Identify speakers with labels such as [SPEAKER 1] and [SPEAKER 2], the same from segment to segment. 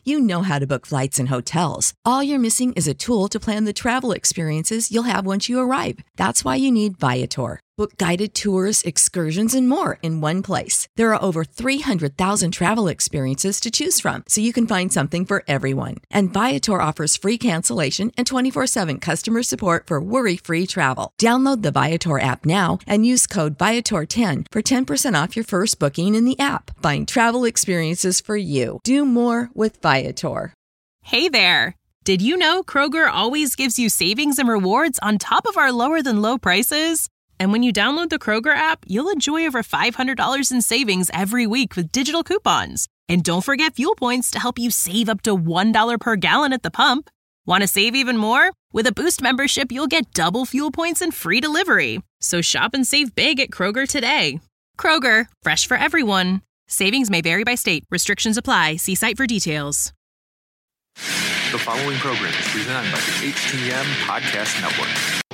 [SPEAKER 1] You know how to book flights and hotels. All you're missing is a tool to plan the travel experiences you'll have once you arrive. That's why you need Viator. Book guided tours, excursions, and more in one place. There are over 300,000 travel experiences to choose from, so you can find something for everyone. And Viator offers free cancellation and 24/7 customer support for worry-free travel. Download the Viator app now and use code Viator10 for 10% off your first booking in the app. Find travel experiences for you. Do more with Viator.
[SPEAKER 2] Hey there! Did you know Kroger always gives you savings and rewards on top of our lower-than-low prices? And when you download the Kroger app, you'll enjoy over $500 in savings every week with digital coupons. And don't forget fuel points to help you save up to $1 per gallon at the pump. Want to save even more? With a Boost membership, you'll get double fuel points and free delivery. So shop and save big at Kroger today. Kroger, fresh for everyone. Savings may vary by state. Restrictions apply. See site for details.
[SPEAKER 3] The following program is presented by the HTM Podcast Network.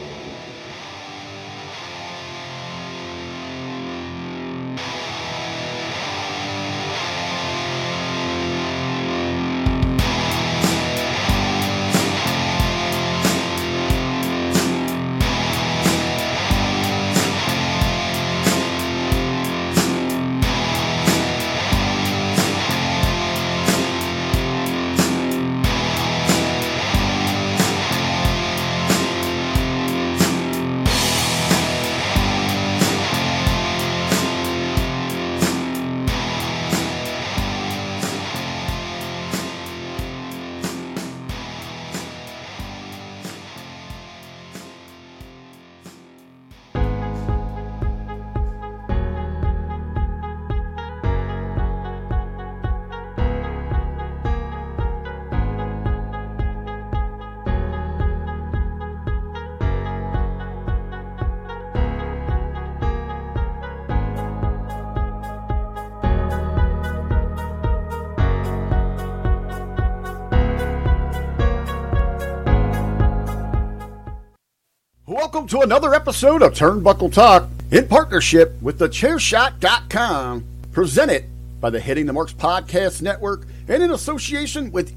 [SPEAKER 4] Welcome to another episode of Turnbuckle Talk in partnership with thechairshot.com, presented by the Hitting the Marks Podcast Network and in association with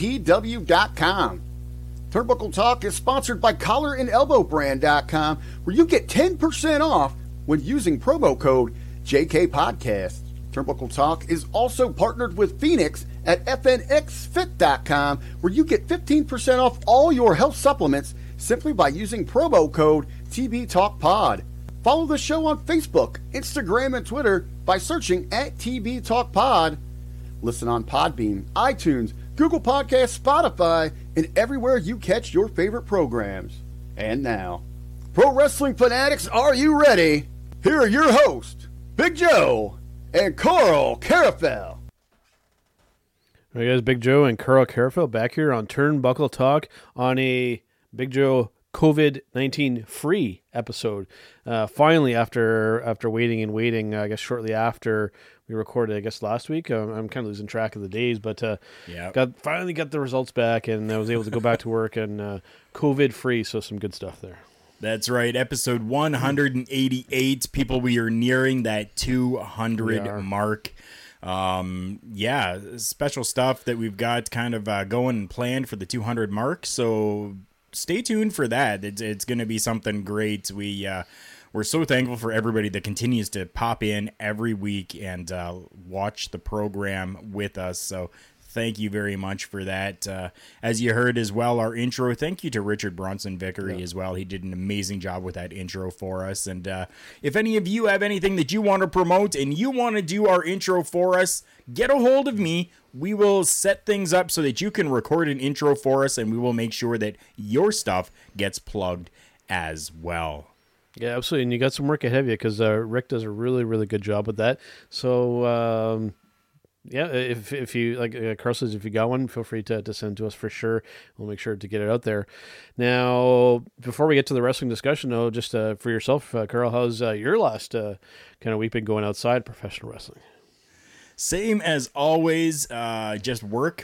[SPEAKER 4] NDPW.com. Turnbuckle Talk is sponsored by collarandelbowbrand.com, where you get 10% off when using promo code JKPodcast. Turnbuckle Talk is also partnered with Phoenix at FNXFit.com, where you get 15% off all your health supplements simply by using promo code TBTalkPod. Follow the show on Facebook, Instagram, and Twitter by searching at TBTalkPod. Listen on Podbean, iTunes, Google Podcasts, Spotify, and everywhere you catch your favorite programs. And now, pro wrestling fanatics, are you ready? Here are your hosts, Big Joe and Carl Carafel.
[SPEAKER 5] All right, guys, Big Joe and Carl Carafel back here on Turnbuckle Talk on a Big Joe COVID-19 free episode. Finally, after waiting and waiting, I guess shortly after we recorded, I guess last week. I'm kind of losing track of the days, but finally got the results back, and I was able to go back to work and COVID free. So some good stuff there.
[SPEAKER 6] That's right. Episode 188. People, we are nearing that 200 mark. Special stuff that we've got kind of going and planned for the 200 mark. So stay tuned for that. It's going to be something great. We're so thankful for everybody that continues to pop in every week and watch the program with us. So thank you very much for that. As you heard as well, our intro, thank you to Richard Bronson Vickery as well. He did an amazing job with that intro for us. And if any of you have anything that you want to promote and you want to do our intro for us, get a hold of me. We will set things up so that you can record an intro for us, and we will make sure that your stuff gets plugged as well.
[SPEAKER 5] Yeah, absolutely. And you got some work ahead of you because Rick does a really, really good job with that. So, if you, like Carl says, if you got one, feel free to send to us for sure. We'll make sure to get it out there. Now, before we get to the wrestling discussion, though, just for yourself, Carl, how's your last kind of week been going outside professional wrestling?
[SPEAKER 6] Same as always, just work.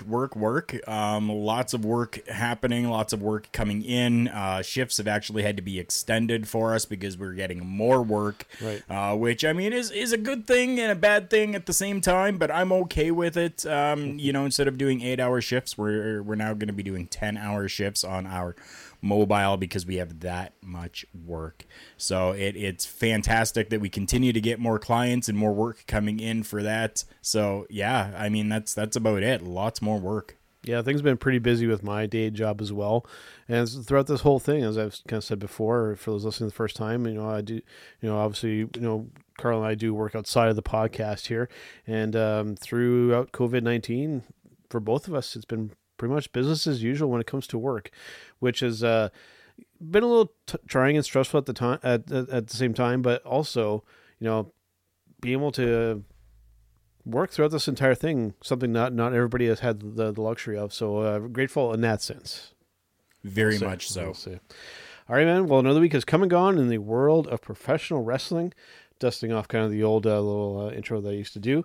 [SPEAKER 6] Lots of work happening, lots of work coming in. Shifts have actually had to be extended for us because we're getting more work,
[SPEAKER 5] right.
[SPEAKER 6] Which, I mean, is a good thing and a bad thing at the same time, but I'm okay with it. Instead of doing 8-hour shifts, we're now going to be doing 10-hour shifts on our mobile because we have that much work. So it's fantastic that we continue to get more clients and more work coming in for that. So yeah, I mean, that's about it. Lots more work.
[SPEAKER 5] Yeah, things have been pretty busy with my day job as well. And throughout this whole thing, as I've kind of said before, for those listening the first time, I do, obviously, Carl and I do work outside of the podcast here. And throughout COVID-19, for both of us, it's been pretty much business as usual when it comes to work, which has been a little trying and stressful at the time, at the same time, but also, being able to work throughout this entire thing, something not everybody has had the luxury of. So grateful in that sense.
[SPEAKER 6] Very much so.
[SPEAKER 5] All right, man. Well, another week has come and gone in the world of professional wrestling. Dusting off kind of the old little intro that I used to do.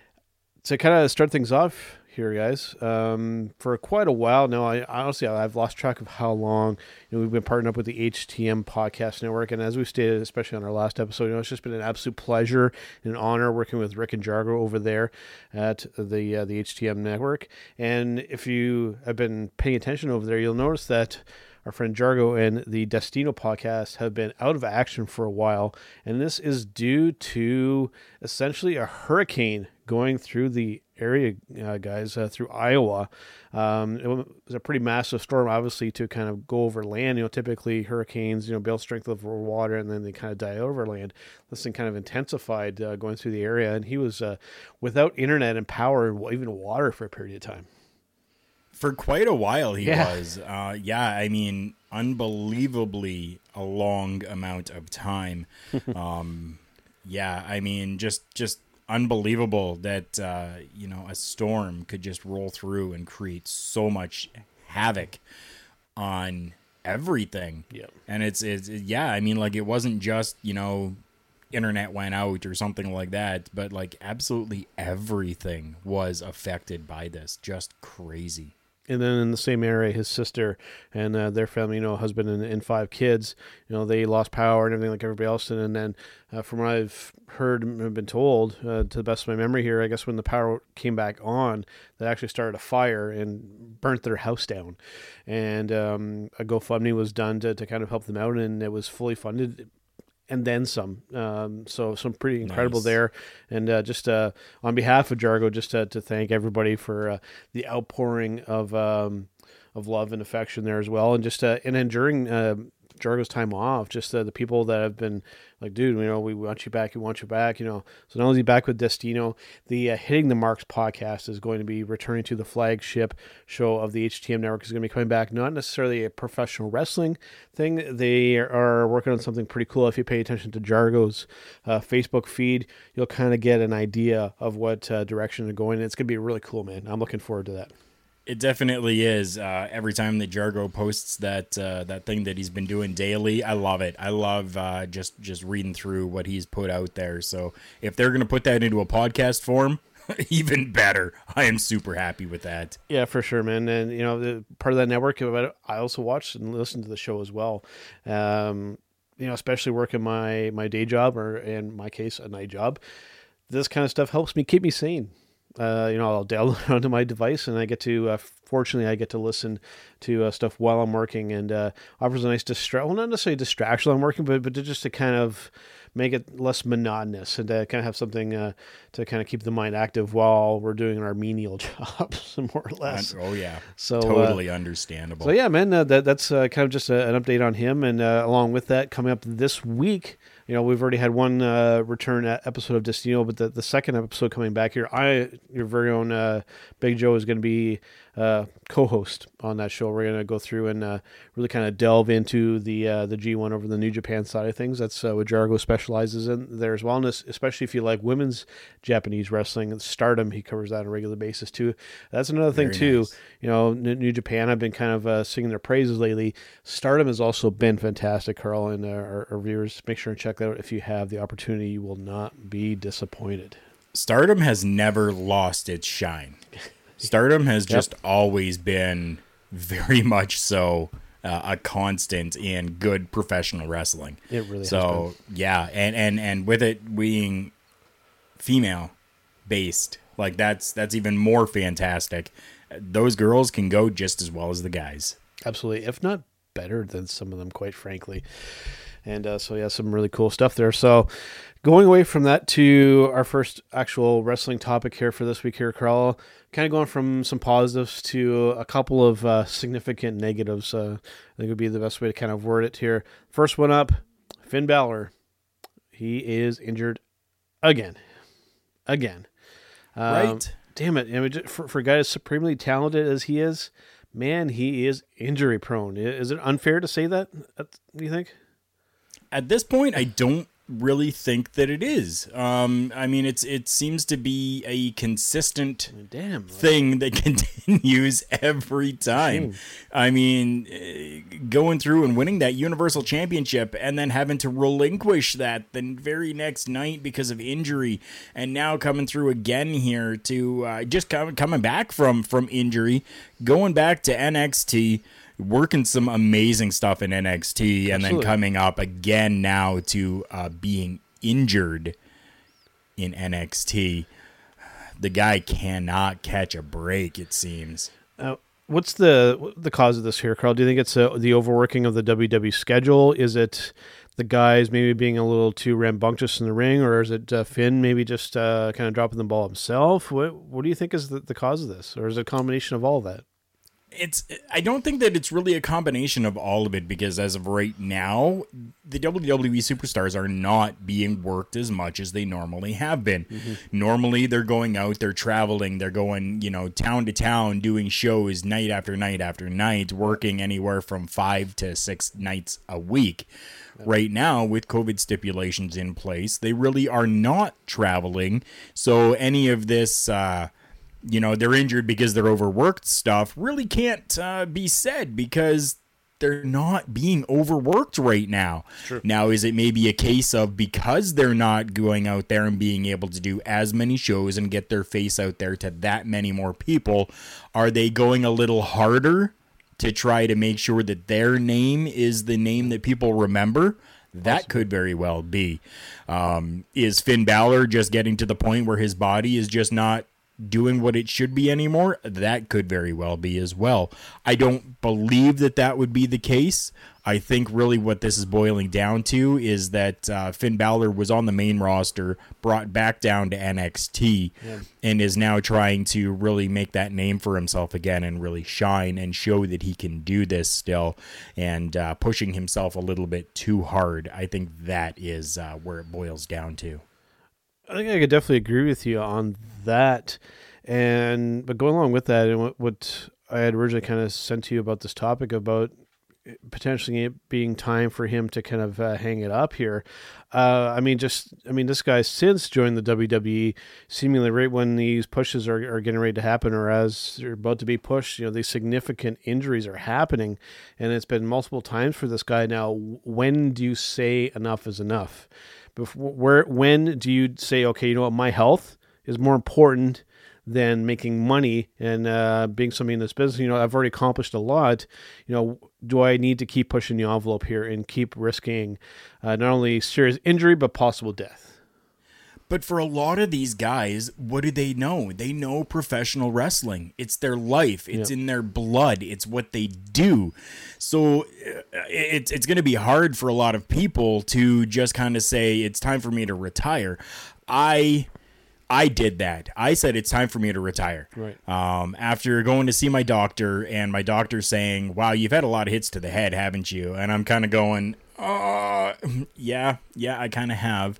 [SPEAKER 5] To kind of start things off here, guys, for quite a while now, I've lost track of how long we've been partnering up with the HTM Podcast Network, and as we stated, especially on our last episode, it's just been an absolute pleasure and an honor working with Rick and Jargo over there at the HTM Network. And if you have been paying attention over there, you'll notice that our friend Jargo and the Destino podcast have been out of action for a while, and this is due to essentially a hurricane going through the area, guys, through Iowa. It was a pretty massive storm, obviously, to kind of go over land. Typically hurricanes, build strength over water, and then they kind of die over land. This thing kind of intensified going through the area, and he was without internet and power and even water for a period of time.
[SPEAKER 6] For quite a while he was. I mean, unbelievably a long amount of time. I mean, just unbelievable that, a storm could just roll through and create so much havoc on everything.
[SPEAKER 5] Yep.
[SPEAKER 6] And I mean, like, it wasn't just, internet went out or something like that, but like absolutely everything was affected by this. Just crazy.
[SPEAKER 5] And then in the same area, his sister and their family, husband and 5 kids, they lost power and everything like everybody else. And then from what I've heard and been told, to the best of my memory here, I guess when the power came back on, they actually started a fire and burnt their house down. And a GoFundMe was done to kind of help them out, and it was fully funded. And then some. So some pretty incredible there. And just on behalf of Jargo, just to thank everybody for the outpouring of love and affection there as well. And just and then during Jargo's time off, just the people that have been like, dude, we want you back. We want you back. So not only back with Destino, the Hitting the Marks podcast is going to be returning to the flagship show of the HTM Network. Is going to be coming back, not necessarily a professional wrestling thing. They are working on something pretty cool. If you pay attention to Jargo's Facebook feed, you'll kind of get an idea of what direction they're going. It's going to be really cool, man. I'm looking forward to that.
[SPEAKER 6] It definitely is. Every time that Jargo posts that thing that he's been doing daily, I love it. I love just reading through what he's put out there. So if they're going to put that into a podcast form, even better. I am super happy with that.
[SPEAKER 5] Yeah, for sure, man. And the part of that network, I also watch and listen to the show as well. Especially working my day job, or in my case, a night job. This kind of stuff helps keep me sane. I'll download it onto my device, and I get to, fortunately, I get to listen to stuff while I'm working, and offers a nice not necessarily distraction while I'm working, but just to kind of make it less monotonous, and to kind of have something to kind of keep the mind active while we're doing our menial jobs, more or less.
[SPEAKER 6] Oh yeah,
[SPEAKER 5] so
[SPEAKER 6] totally understandable.
[SPEAKER 5] So yeah, man, that's kind of just an update on him, and along with that, coming up this week. We've already had one return episode of Destino, but the second episode coming back here, your very own Big Joe is going to be co-host on that show. We're going to go through and really kind of delve into the G1 over the New Japan side of things. That's what Jargo specializes in there as well, and especially if you like women's Japanese wrestling and Stardom, he covers that on a regular basis too. That's another thing too. Nice. New Japan, I've been kind of singing their praises lately. Stardom has also been fantastic, Carl, and our viewers, make sure and check that out if you have the opportunity. You will not be disappointed.
[SPEAKER 6] Stardom has never lost its shine. Stardom has just always been very much so a constant in good professional wrestling.
[SPEAKER 5] It really has
[SPEAKER 6] so
[SPEAKER 5] been.
[SPEAKER 6] Yeah, and with it being female based, like that's even more fantastic. Those girls can go just as well as the guys.
[SPEAKER 5] Absolutely, if not better than some of them, quite frankly. And some really cool stuff there. So going away from that to our first actual wrestling topic here for this week here, Carl, kind of going from some positives to a couple of significant negatives. I think would be the best way to kind of word it here. First one up, Finn Balor. He is injured again.
[SPEAKER 6] Right.
[SPEAKER 5] Damn it. I mean, for a guy as supremely talented as he is, man, he is injury prone. Is it unfair to say that? Do you think?
[SPEAKER 6] At this point, I don't really think that it is. I mean, it seems to be a consistent thing that continues every time. I mean, going through and winning that Universal Championship and then having to relinquish that the very next night because of injury, and now coming through again here to just coming back from injury, going back to NXT, working some amazing stuff in NXT, and then coming up again now to being injured in NXT. The guy cannot catch a break, it seems.
[SPEAKER 5] What's the cause of this here, Carl? Do you think it's the overworking of the WWE schedule? Is it the guys maybe being a little too rambunctious in the ring, or is it Finn maybe just kind of dropping the ball himself? What do you think is the cause of this, or is it a combination of all of that?
[SPEAKER 6] I don't think that it's really a combination of all of it, because as of right now, the WWE superstars are not being worked as much as they normally have been. Mm-hmm. Normally, they're going out, they're traveling, they're going, town to town, doing shows night after night after night, working anywhere from 5 to 6 nights a week. Right now, with COVID stipulations in place, they really are not traveling. So any of this they're injured because they're overworked stuff really can't be said, because they're not being overworked right now.
[SPEAKER 5] True.
[SPEAKER 6] Now, is it maybe a case of because they're not going out there and being able to do as many shows and get their face out there to that many more people, are they going a little harder to try to make sure that their name is the name that people remember? That could very well be. Is Finn Balor just getting to the point where his body is just not doing what it should be anymore? That could very well be as well. I don't believe that would be the case. I think really what this is boiling down to is that Finn Balor was on the main roster, brought back down to NXT, and is now trying to really make that name for himself again and really shine and show that he can do this still, and pushing himself a little bit too hard. I think that is where it boils down to.
[SPEAKER 5] I think I could definitely agree with you on that. But going along with that, and what I had originally kind of sent to you about this topic about potentially it being time for him to kind of hang it up here. This guy, since joining the WWE, seemingly right when these pushes are getting ready to happen, or as they're about to be pushed, these significant injuries are happening, and it's been multiple times for this guy now. When do you say enough is enough? When do you say, okay, my health is more important than making money and being somebody in this business? I've already accomplished a lot. Do I need to keep pushing the envelope here and keep risking not only serious injury, but possible death?
[SPEAKER 6] But for a lot of these guys, what do they know? They know professional wrestling. It's their life. It's in their blood. It's what they do. So it's going to be hard for a lot of people to just kind of say, it's time for me to retire. I did that. I said, it's time for me to retire.
[SPEAKER 5] Right.
[SPEAKER 6] After going to see my doctor, and my doctor saying, wow, you've had a lot of hits to the head, haven't you? And I'm kind of going, yeah, I kind of have.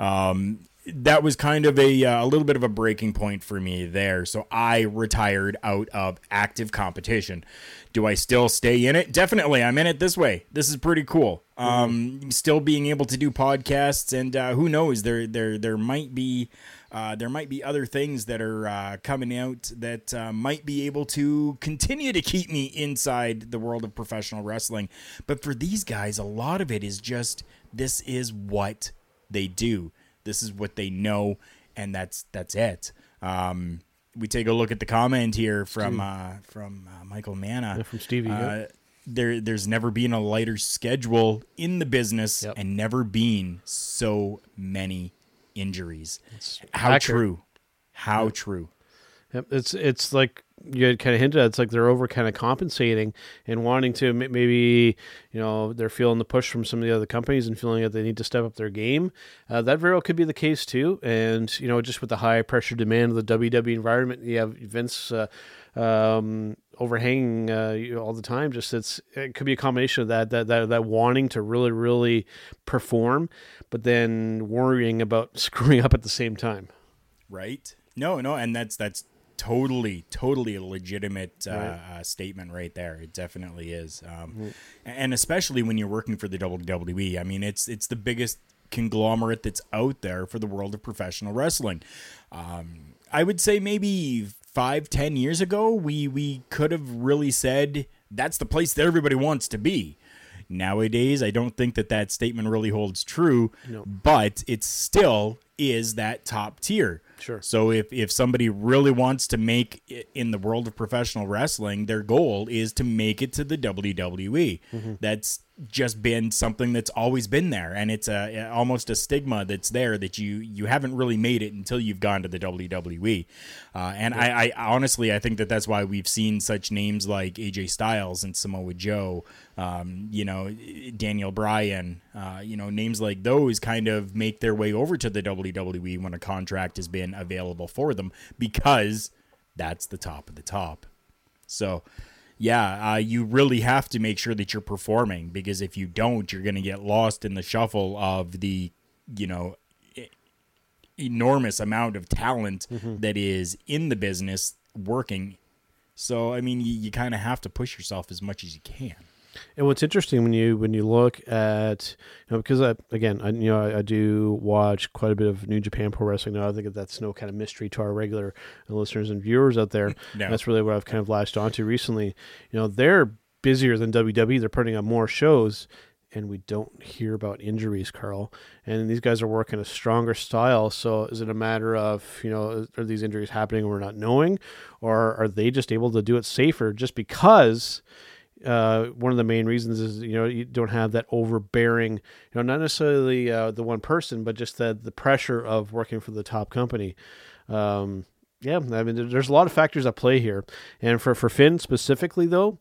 [SPEAKER 6] That was kind of a little bit of a breaking point for me there. So I retired out of active competition. Do I still stay in it? Definitely. I'm in it this way. This is pretty cool. Still being able to do podcasts, and who knows, there might be other things that are coming out that might be able to continue to keep me inside the world of professional wrestling. But for these guys, a lot of it is just, this is what they do. This is what they know. and that's it. We take a look at the comment here from Michael Manna.
[SPEAKER 5] From Stevie.
[SPEAKER 6] There's never been a lighter schedule in the business, and never been so many injuries. How accurate. True.
[SPEAKER 5] Yep. It's like you had kind of hinted at. It's like they're over kind of compensating and wanting to maybe, they're feeling the push from some of the other companies and feeling that they need to step up their game. That very well could be the case too. And, just with the high pressure demand of the WWE environment, you have Vince overhanging all the time. It could be a combination of that wanting to really, really perform, but then worrying about screwing up at the same time.
[SPEAKER 6] Right. No, and that's totally a legitimate statement right there. It definitely is. And especially when you're working for the WWE. I mean, it's the biggest conglomerate that's out there for the world of professional wrestling. I would say maybe 5-10 years ago, we could have really said that's the place that everybody wants to be. Nowadays, I don't think that statement really holds true, but it still is that top tier.
[SPEAKER 5] Sure.
[SPEAKER 6] So if somebody really wants to make it in the world of professional wrestling, their goal is to make it to the WWE. Mm-hmm. That's just been something that's always been there, and it's almost a stigma that's there that you haven't really made it until you've gone to the WWE. I honestly, I think that's why we've seen such names like AJ Styles and Samoa Joe, Daniel Bryan, names like those kind of make their way over to the WWE when a contract has been available for them, because that's the top of the top. So you really have to make sure that you're performing, because if you don't, you're going to get lost in the shuffle of the enormous amount of talent that is in the business working. So I mean, you kind of have to push yourself as much as you can.
[SPEAKER 5] And what's interesting when you look at, because I do watch quite a bit of New Japan Pro Wrestling now. I think that's no kind of mystery to our regular listeners and viewers out there.
[SPEAKER 6] No.
[SPEAKER 5] That's really what I've kind of latched onto recently. They're busier than WWE. They're putting on more shows, and we don't hear about injuries, Carl. And these guys are working a stronger style. So is it a matter of, are these injuries happening and we're not knowing, or are they just able to do it safer just because one of the main reasons is, you don't have that overbearing, not necessarily the one person, but just the pressure of working for the top company. I mean, there's a lot of factors at play here. And for Finn specifically, though,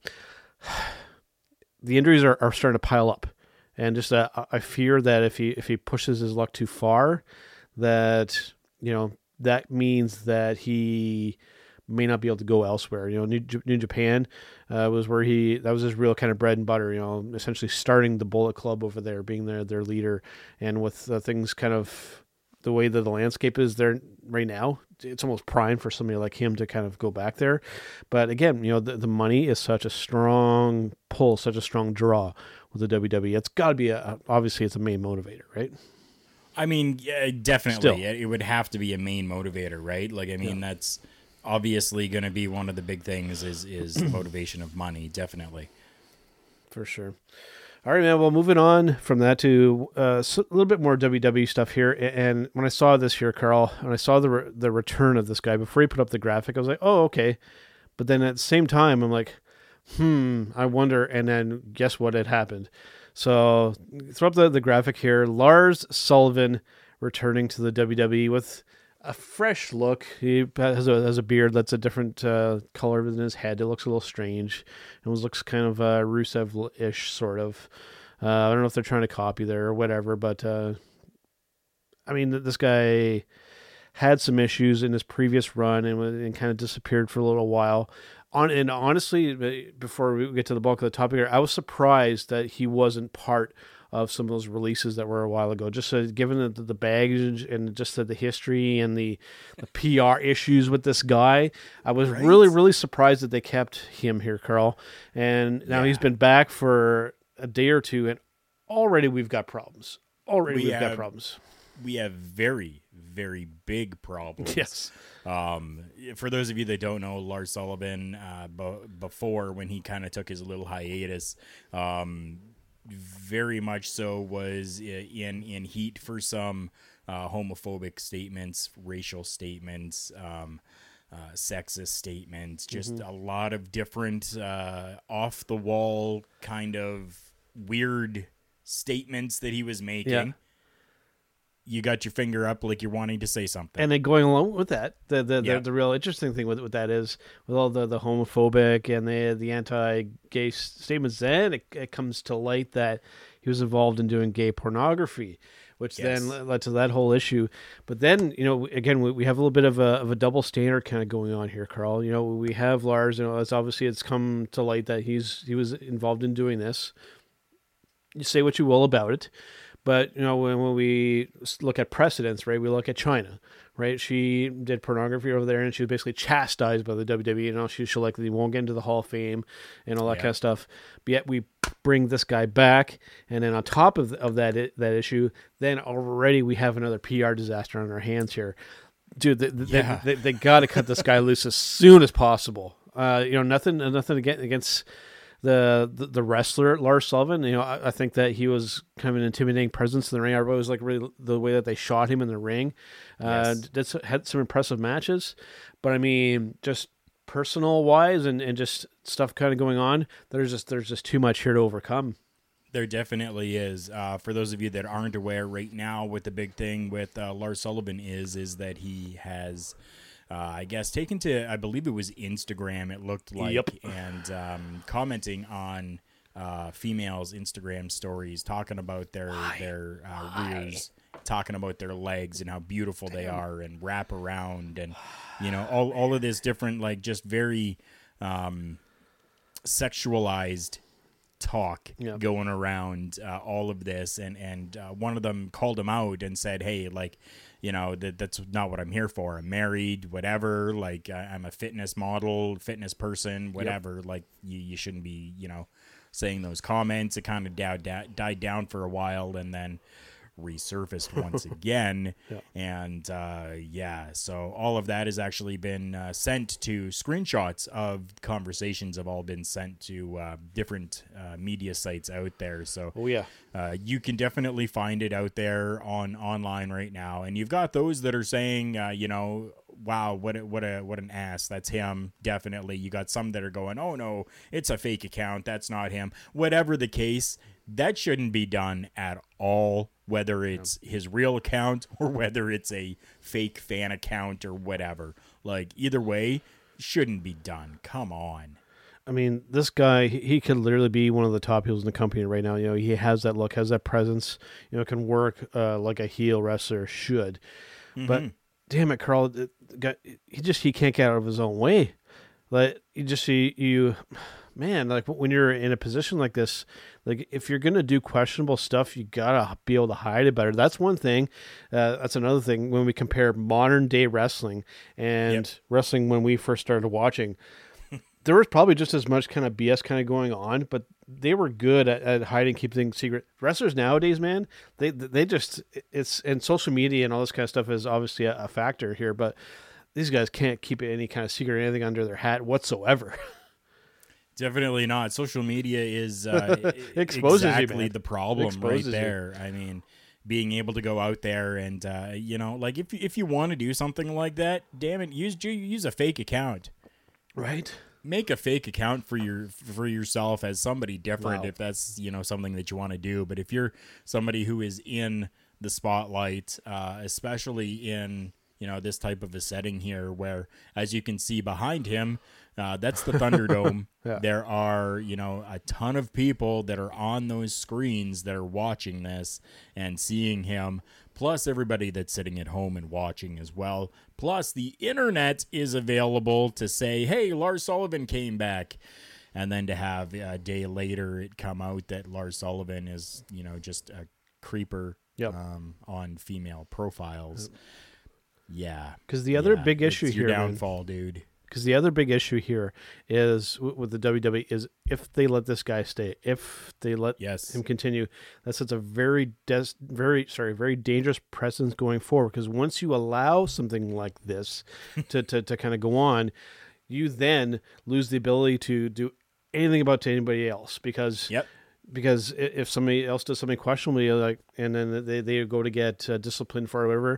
[SPEAKER 5] the injuries are starting to pile up. And just I fear that if he pushes his luck too far, that, that means that he may not be able to go elsewhere. New Japan was where that was his real kind of bread and butter, essentially starting the Bullet Club over there, being their leader. And with things kind of the way that the landscape is there right now, it's almost prime for somebody like him to kind of go back there. But again, the money is such a strong pull, such a strong draw with the WWE. It's got to be obviously it's a main motivator, right?
[SPEAKER 6] I mean, yeah, definitely. Still. It would have to be a main motivator, right? Like, I mean, that's obviously going to be one of the big things is the motivation of money, definitely.
[SPEAKER 5] For sure. All right, man. Well, moving on from that to a little bit more WWE stuff here. And when I saw this here, Carl, when I saw the return of this guy, before he put up the graphic, I was like, oh, okay. But then at the same time, I'm like, I wonder. And then guess what had happened? So throw up the graphic here. Lars Sullivan returning to the WWE with a fresh look. He has a beard that's a different color than his head. It looks a little strange. It looks kind of Rusev-ish, sort of. I don't know if they're trying to copy there or whatever, but I mean, this guy had some issues in his previous run and kind of disappeared for a little while. And honestly, before we get to the bulk of the topic here, I was surprised that he wasn't part of some of those releases that were a while ago. Just given the baggage and just the history and the PR issues with this guy, I was really, really surprised that they kept him here, Carl. And now he's been back for a day or two, and already we've got problems. We have
[SPEAKER 6] very, very big problems.
[SPEAKER 5] Yes.
[SPEAKER 6] For those of you that don't know, Lars Sullivan, before when he kind of took his little hiatus, very much so was in heat for some homophobic statements, racial statements, sexist statements, just a lot of different off the wall kind of weird statements that he was making.
[SPEAKER 5] Yeah.
[SPEAKER 6] You got your finger up like you're wanting to say something.
[SPEAKER 5] And then going along with that, the real interesting thing with that is, with all the homophobic and the anti-gay statements, then it comes to light that he was involved in doing gay pornography, which then led to that whole issue. But then, again, we have a little bit of a double standard kind of going on here, Carl. We have Lars, it's come to light that he was involved in doing this. You say what you will about it. But, when we look at precedents, right, we look at China, right? She did pornography over there, and she was basically chastised by the WWE. She likely won't get into the Hall of Fame and all that kind of stuff. But yet we bring this guy back, and then on top of that issue, then already we have another PR disaster on our hands here. Dude, they got to cut this guy loose as soon as possible. Nothing against the wrestler Lars Sullivan. I think that he was kind of an intimidating presence in the ring. I always like really the way that they shot him in the ring. Had some impressive matches, but I mean, just personal wise and just stuff kind of going on, there's just too much here to overcome.
[SPEAKER 6] There definitely is. For those of you that aren't aware, right now, what the big thing with Lars Sullivan is that he has, I guess, taken to, I believe it was Instagram, it looked like, and commenting on females' Instagram stories, talking about their rears, talking about their legs and how beautiful they are, and wrap around, and all of this different, like, just very sexualized talk going around all of this, and one of them called him out and said, hey, like, that's not what I'm here for. I'm married, whatever, like, I'm a fitness model, fitness person, whatever. Like, you shouldn't be saying those comments. It kind of died down for a while, and then resurfaced once again. And so all of that has actually been sent to, screenshots of conversations have all been sent to different media sites out there. So you can definitely find it out there online right now, and you've got those that are saying wow, what an ass, that's him. Definitely. You got some that are going, oh no, it's a fake account, that's not him. Whatever the case, that shouldn't be done at all, whether it's his real account or whether it's a fake fan account or whatever. Like, either way, shouldn't be done. Come on.
[SPEAKER 5] I mean, this guy, he could literally be one of the top heels in the company right now. He has that look, has that presence, can work like a heel wrestler should. But damn it, Carl, he can't get out of his own way. Like, man, like, when you're in a position like this, like, if you're going to do questionable stuff, you got to be able to hide it better. That's one thing. That's another thing. When we compare modern day wrestling and wrestling when we first started watching, there was probably just as much kind of BS kind of going on, but they were good at hiding, keeping things secret. Wrestlers nowadays, man, they just, and social media and all this kind of stuff is obviously a factor here, but these guys can't keep any kind of secret or anything under their hat whatsoever.
[SPEAKER 6] Definitely not. Social media is
[SPEAKER 5] exposes
[SPEAKER 6] exactly
[SPEAKER 5] you,
[SPEAKER 6] the problem right there. I mean, being able to go out there and like, if you want to do something like that, damn it, use a fake account,
[SPEAKER 5] right?
[SPEAKER 6] Make a fake account for yourself as somebody different, if that's something that you want to do. But if you're somebody who is in the spotlight, especially in this type of a setting here, where, as you can see behind him, that's the Thunderdome. There are, a ton of people that are on those screens that are watching this and seeing him, plus everybody that's sitting at home and watching as well. Plus the internet is available to say, hey, Lars Sullivan came back. And then to have a day later it come out that Lars Sullivan is, just a creeper on female profiles. Yeah.
[SPEAKER 5] Because the other big issue
[SPEAKER 6] it's
[SPEAKER 5] here,
[SPEAKER 6] your downfall, dude.
[SPEAKER 5] Because the other big issue here is with the WWE is if they let this guy stay, if they let him continue, that sets a very dangerous precedent going forward. Because once you allow something like this to kind of go on, you then lose the ability to do anything about to anybody else. Because because if somebody else does something questionable, like, and then they go to get disciplined for whatever,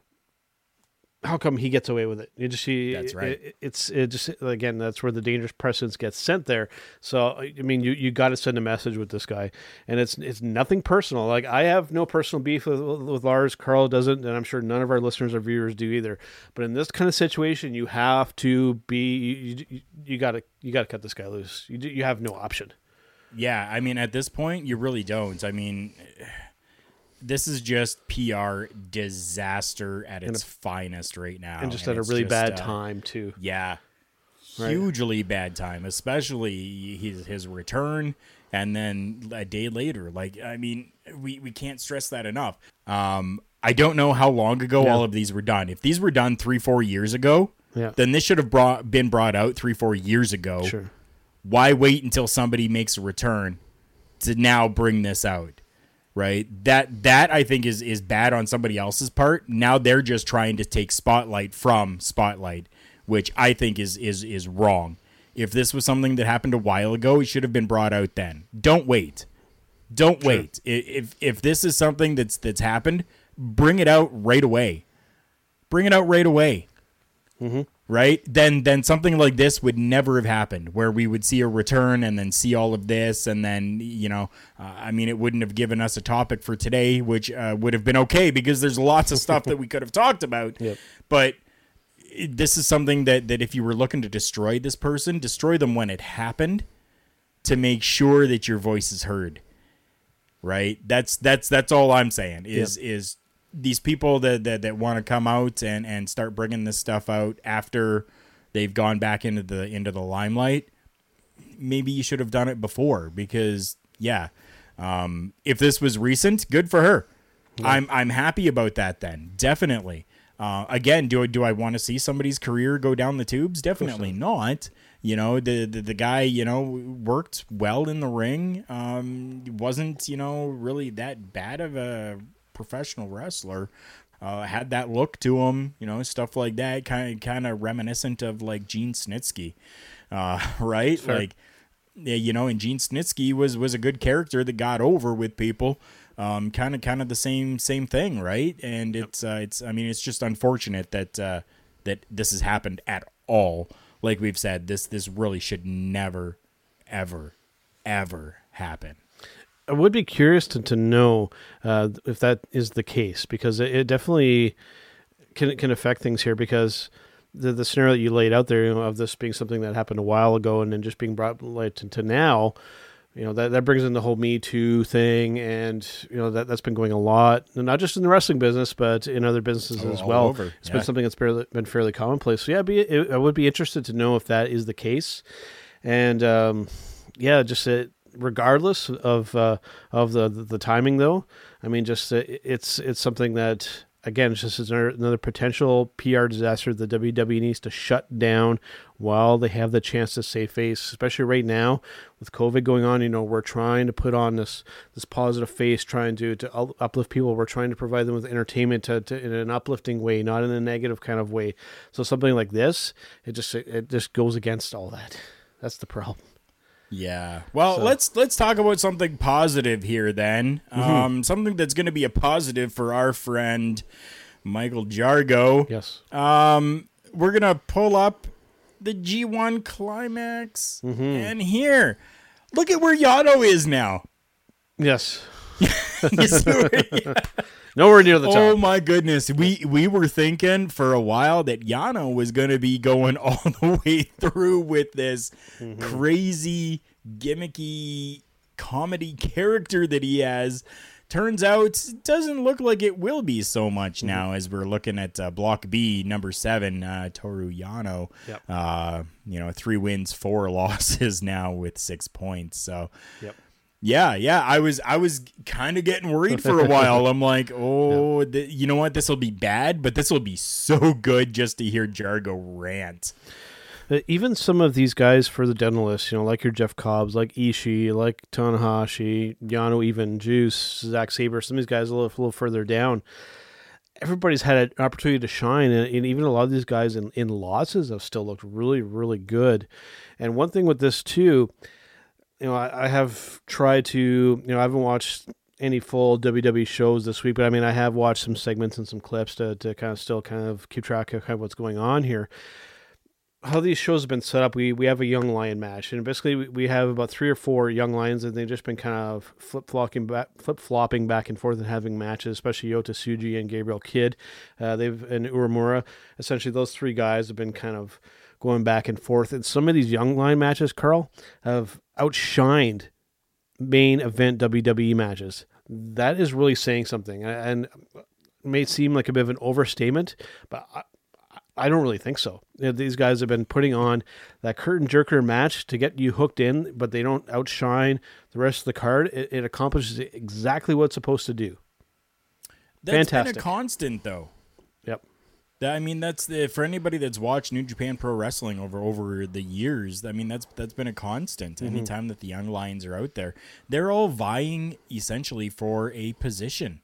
[SPEAKER 5] how come he gets away with it?
[SPEAKER 6] That's right.
[SPEAKER 5] It just, again, that's where the dangerous precedence gets sent there. So, I mean, you got to send a message with this guy, and it's nothing personal. Like, I have no personal beef with Lars. Carl doesn't, and I'm sure none of our listeners or viewers do either. But in this kind of situation, you have to be, you got to cut this guy loose. You have no option.
[SPEAKER 6] Yeah, I mean, at this point, you really don't. I mean, this is just PR disaster at its finest right now.
[SPEAKER 5] And just at a really bad time, too.
[SPEAKER 6] Yeah.
[SPEAKER 5] Right.
[SPEAKER 6] Hugely bad time, especially his return and then a day later. Like, I mean, we can't stress that enough. I don't know how long ago all of these were done. If these were done 3-4 years ago, then this should have been brought out 3-4 years ago.
[SPEAKER 5] Sure.
[SPEAKER 6] Why wait until somebody makes a return to now bring this out? Right? That I think is bad on somebody else's part. Now they're just trying to take spotlight from Spotlight, which I think is wrong. If this was something that happened a while ago, it should have been brought out then. Don't wait. Don't wait. If this is something that's happened, bring it out right away. Bring it out right away.
[SPEAKER 5] Mm-hmm.
[SPEAKER 6] Right? Then something like this would never have happened, where we would see a return and then see all of this, and then, I mean, it wouldn't have given us a topic for today, which would have been okay, because there's lots of stuff that we could have talked about.
[SPEAKER 5] Yep.
[SPEAKER 6] But this is something that if you were looking to destroy this person, destroy them when it happened, to make sure that your voice is heard. Right? That's all I'm saying is these people that want to come out and start bringing this stuff out after they've gone back into the limelight. Maybe you should have done it before, because if this was recent, good for her. Yeah. I'm happy about that then. Definitely. Again, do I want to see somebody's career go down the tubes? Definitely not. The guy, worked well in the ring. Wasn't, really that bad of a professional wrestler. Had that look to him, stuff like that, kind of reminiscent of like Gene Snitsky, right? Sure. Like, and Gene Snitsky was a good character that got over with people. Kind of the same thing, right? And it's just unfortunate that this has happened at all. Like we've said, this really should never, ever, ever happen.
[SPEAKER 5] I would be curious to know if that is the case, because it definitely can affect things here, because the scenario that you laid out there, of this being something that happened a while ago and then just being brought to now, that brings in the whole Me Too thing, and that's been going a lot, and not just in the wrestling business, but in other businesses as well.
[SPEAKER 6] Over.
[SPEAKER 5] It's been something that's been fairly commonplace. So I would be interested to know if that is the case, and regardless of the timing, though, I mean, just it's something that, again, it's just another potential PR disaster the WWE needs to shut down while they have the chance to save face, especially right now with COVID going on. We're trying to put on this positive face, trying to uplift people. We're trying to provide them with entertainment in an uplifting way, not in a negative kind of way. So something like this, it just goes against all that. That's the problem.
[SPEAKER 6] Yeah. Well, let's talk about something positive here then. Mm-hmm. Something that's going to be a positive for our friend Michael Jargo.
[SPEAKER 5] Yes.
[SPEAKER 6] We're going to pull up the G1 Climax, and here, look at where Yano is now.
[SPEAKER 5] Yes. Nowhere near the top.
[SPEAKER 6] Oh my goodness. We were thinking for a while that Yano was going to be going all the way through with this crazy, gimmicky comedy character that he has. Turns out it doesn't look like it will be so much now, as we're looking at Block B, number 7, Toru Yano. Yep. 3 wins, 4 losses now with 6 points. So,
[SPEAKER 5] yep.
[SPEAKER 6] Yeah. I was kind of getting worried for a while. I'm like, you know what? This will be bad, but this will be so good just to hear Jargo rant.
[SPEAKER 5] Even some of these guys for the dental list, like your Jeff Cobbs, like Ishii, like Tanahashi, Yano, even Juice, Zack Sabre, some of these guys a little further down. Everybody's had an opportunity to shine, and even a lot of these guys in losses have still looked really, really good. And one thing with this too, I have tried to, I haven't watched any full WWE shows this week, but I mean, I have watched some segments and some clips to kind of still kind of keep track of kind of what's going on here. How these shows have been set up, we have a young lion match, and basically we have about 3 or 4 young lions, and they've just been kind of flip-flopping back and forth and having matches, especially Yota Tsuji and Gabriel Kidd. And Uemura. Essentially, those 3 guys have been kind of going back and forth. And some of these young lion matches, Carl, have outshined main event WWE matches. That is really saying something, and it may seem like a bit of an overstatement, but I don't really think so. These guys have been putting on that curtain jerker match to get you hooked in, but they don't outshine the rest of the card. It accomplishes exactly what it's supposed to do.
[SPEAKER 6] That's
[SPEAKER 5] Fantastic.
[SPEAKER 6] been a constant, though.
[SPEAKER 5] Yep.
[SPEAKER 6] I mean, that's for anybody that's watched New Japan Pro Wrestling over the years. I mean, that's been a constant.
[SPEAKER 5] Mm-hmm.
[SPEAKER 6] Anytime that the young lions are out there, they're all vying essentially for a position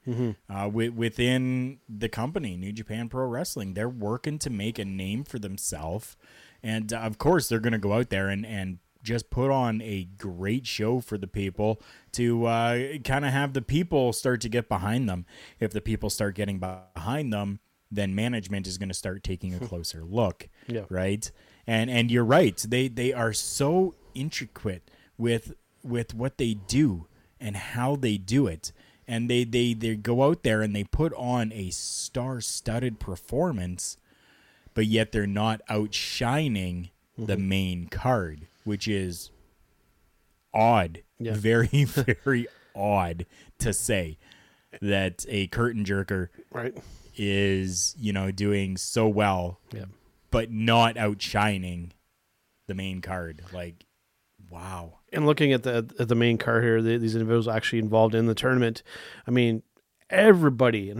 [SPEAKER 6] within the company, New Japan Pro Wrestling. They're working to make a name for themselves, and of course, they're going to go out there and just put on a great show for the people to kind of have the people start to get behind them. If the people start getting behind them, then management is going to start taking a closer look, right? And you're right. They are so intricate with what they do and how they do it. And they go out there and they put on a star-studded performance, but yet they're not outshining the main card, which is odd. Yeah. Very, very odd to say that a curtain jerker is, doing so well, but not outshining the main card. Like, wow.
[SPEAKER 5] And looking at the main card here, these individuals actually involved in the tournament, I mean, everybody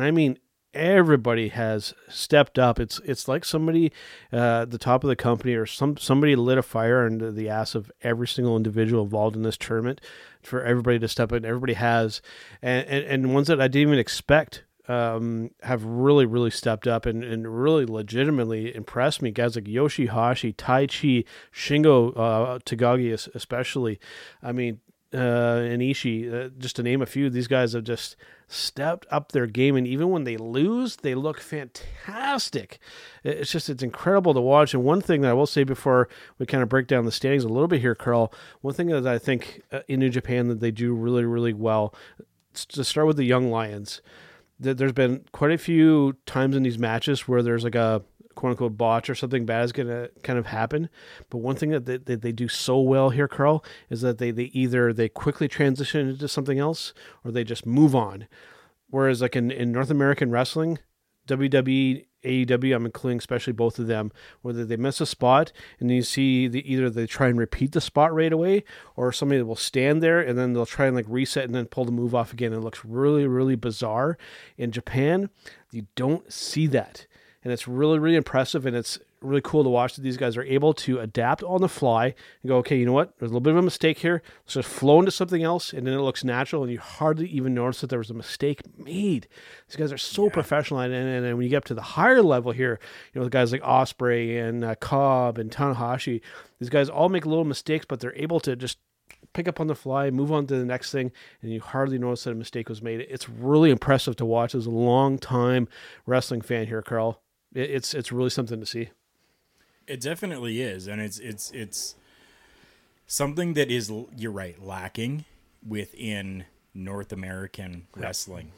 [SPEAKER 5] has stepped up. It's like somebody at the top of the company or somebody lit a fire under the ass of every single individual involved in this tournament for everybody to step in. Everybody has, and ones that I didn't even expect have really, really stepped up and really legitimately impressed me. Guys like Yoshihashi, Taichi, Shingo Takagi especially. I mean, and Ishii, just to name a few, these guys have just stepped up their game, and even when they lose, they look fantastic. It's incredible to watch. And one thing that I will say before we kind of break down the standings a little bit here, Carl, one thing that I think in New Japan that they do really, really well, to start with the Young Lions, there's been quite a few times in these matches where there's like a quote-unquote botch or something bad is going to kind of happen. But one thing that they do so well here, Carl, is that they either quickly transition into something else or they just move on. Whereas like in North American wrestling, WWE, AEW, I'm including especially both of them, whether they miss a spot and you see either they try and repeat the spot right away, or somebody will stand there and then they'll try and like reset and then pull the move off again. It looks really, really bizarre. In Japan, you don't see that. And it's really, really impressive, and it's really cool to watch that these guys are able to adapt on the fly and go, okay, you know what? There's a little bit of a mistake here. Let's just flow into something else, and then it looks natural, and you hardly even notice that there was a mistake made. These guys are so professional, and when you get up to the higher level here, the guys like Ospreay and Cobb and Tanahashi, these guys all make little mistakes, but they're able to just pick up on the fly, move on to the next thing, and you hardly notice that a mistake was made. It's really impressive to watch as a long-time wrestling fan here, Carl. It's really something to see.
[SPEAKER 6] It definitely is, and it's something that is, you're right, lacking within North American wrestling.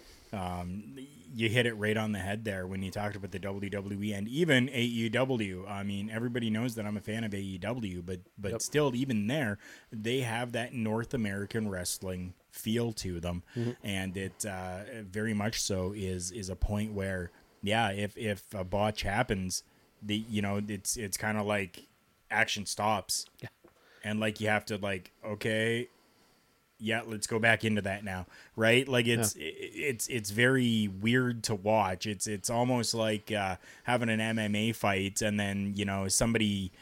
[SPEAKER 6] You hit it right on the head there when you talked about the WWE and even AEW. I mean, everybody knows that I'm a fan of AEW, but still, even there, they have that North American wrestling feel to them, and it very much so is a point where, if a botch happens, it's kind of like action stops, and like you have to like, okay, let's go back into that now, right? Like it's very weird to watch. It's almost like having an MMA fight and then somebody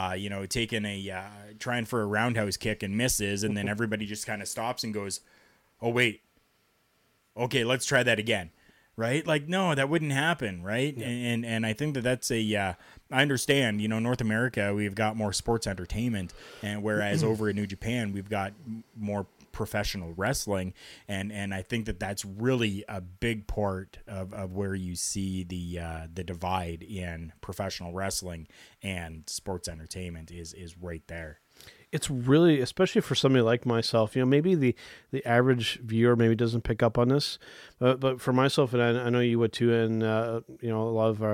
[SPEAKER 6] taking trying for a roundhouse kick and misses, and then everybody just kind of stops and goes, oh wait, okay, let's try that again. right? Like, no, that wouldn't happen, right? Yeah. And I think that's I understand, North America, we've got more sports entertainment, and whereas over in New Japan, we've got more professional wrestling, and I think that's really a big part of where you see the divide in professional wrestling and sports entertainment is right there.
[SPEAKER 5] It's really, especially for somebody like myself, maybe the average viewer maybe doesn't pick up on this, but for myself, and I know you would too, and a lot of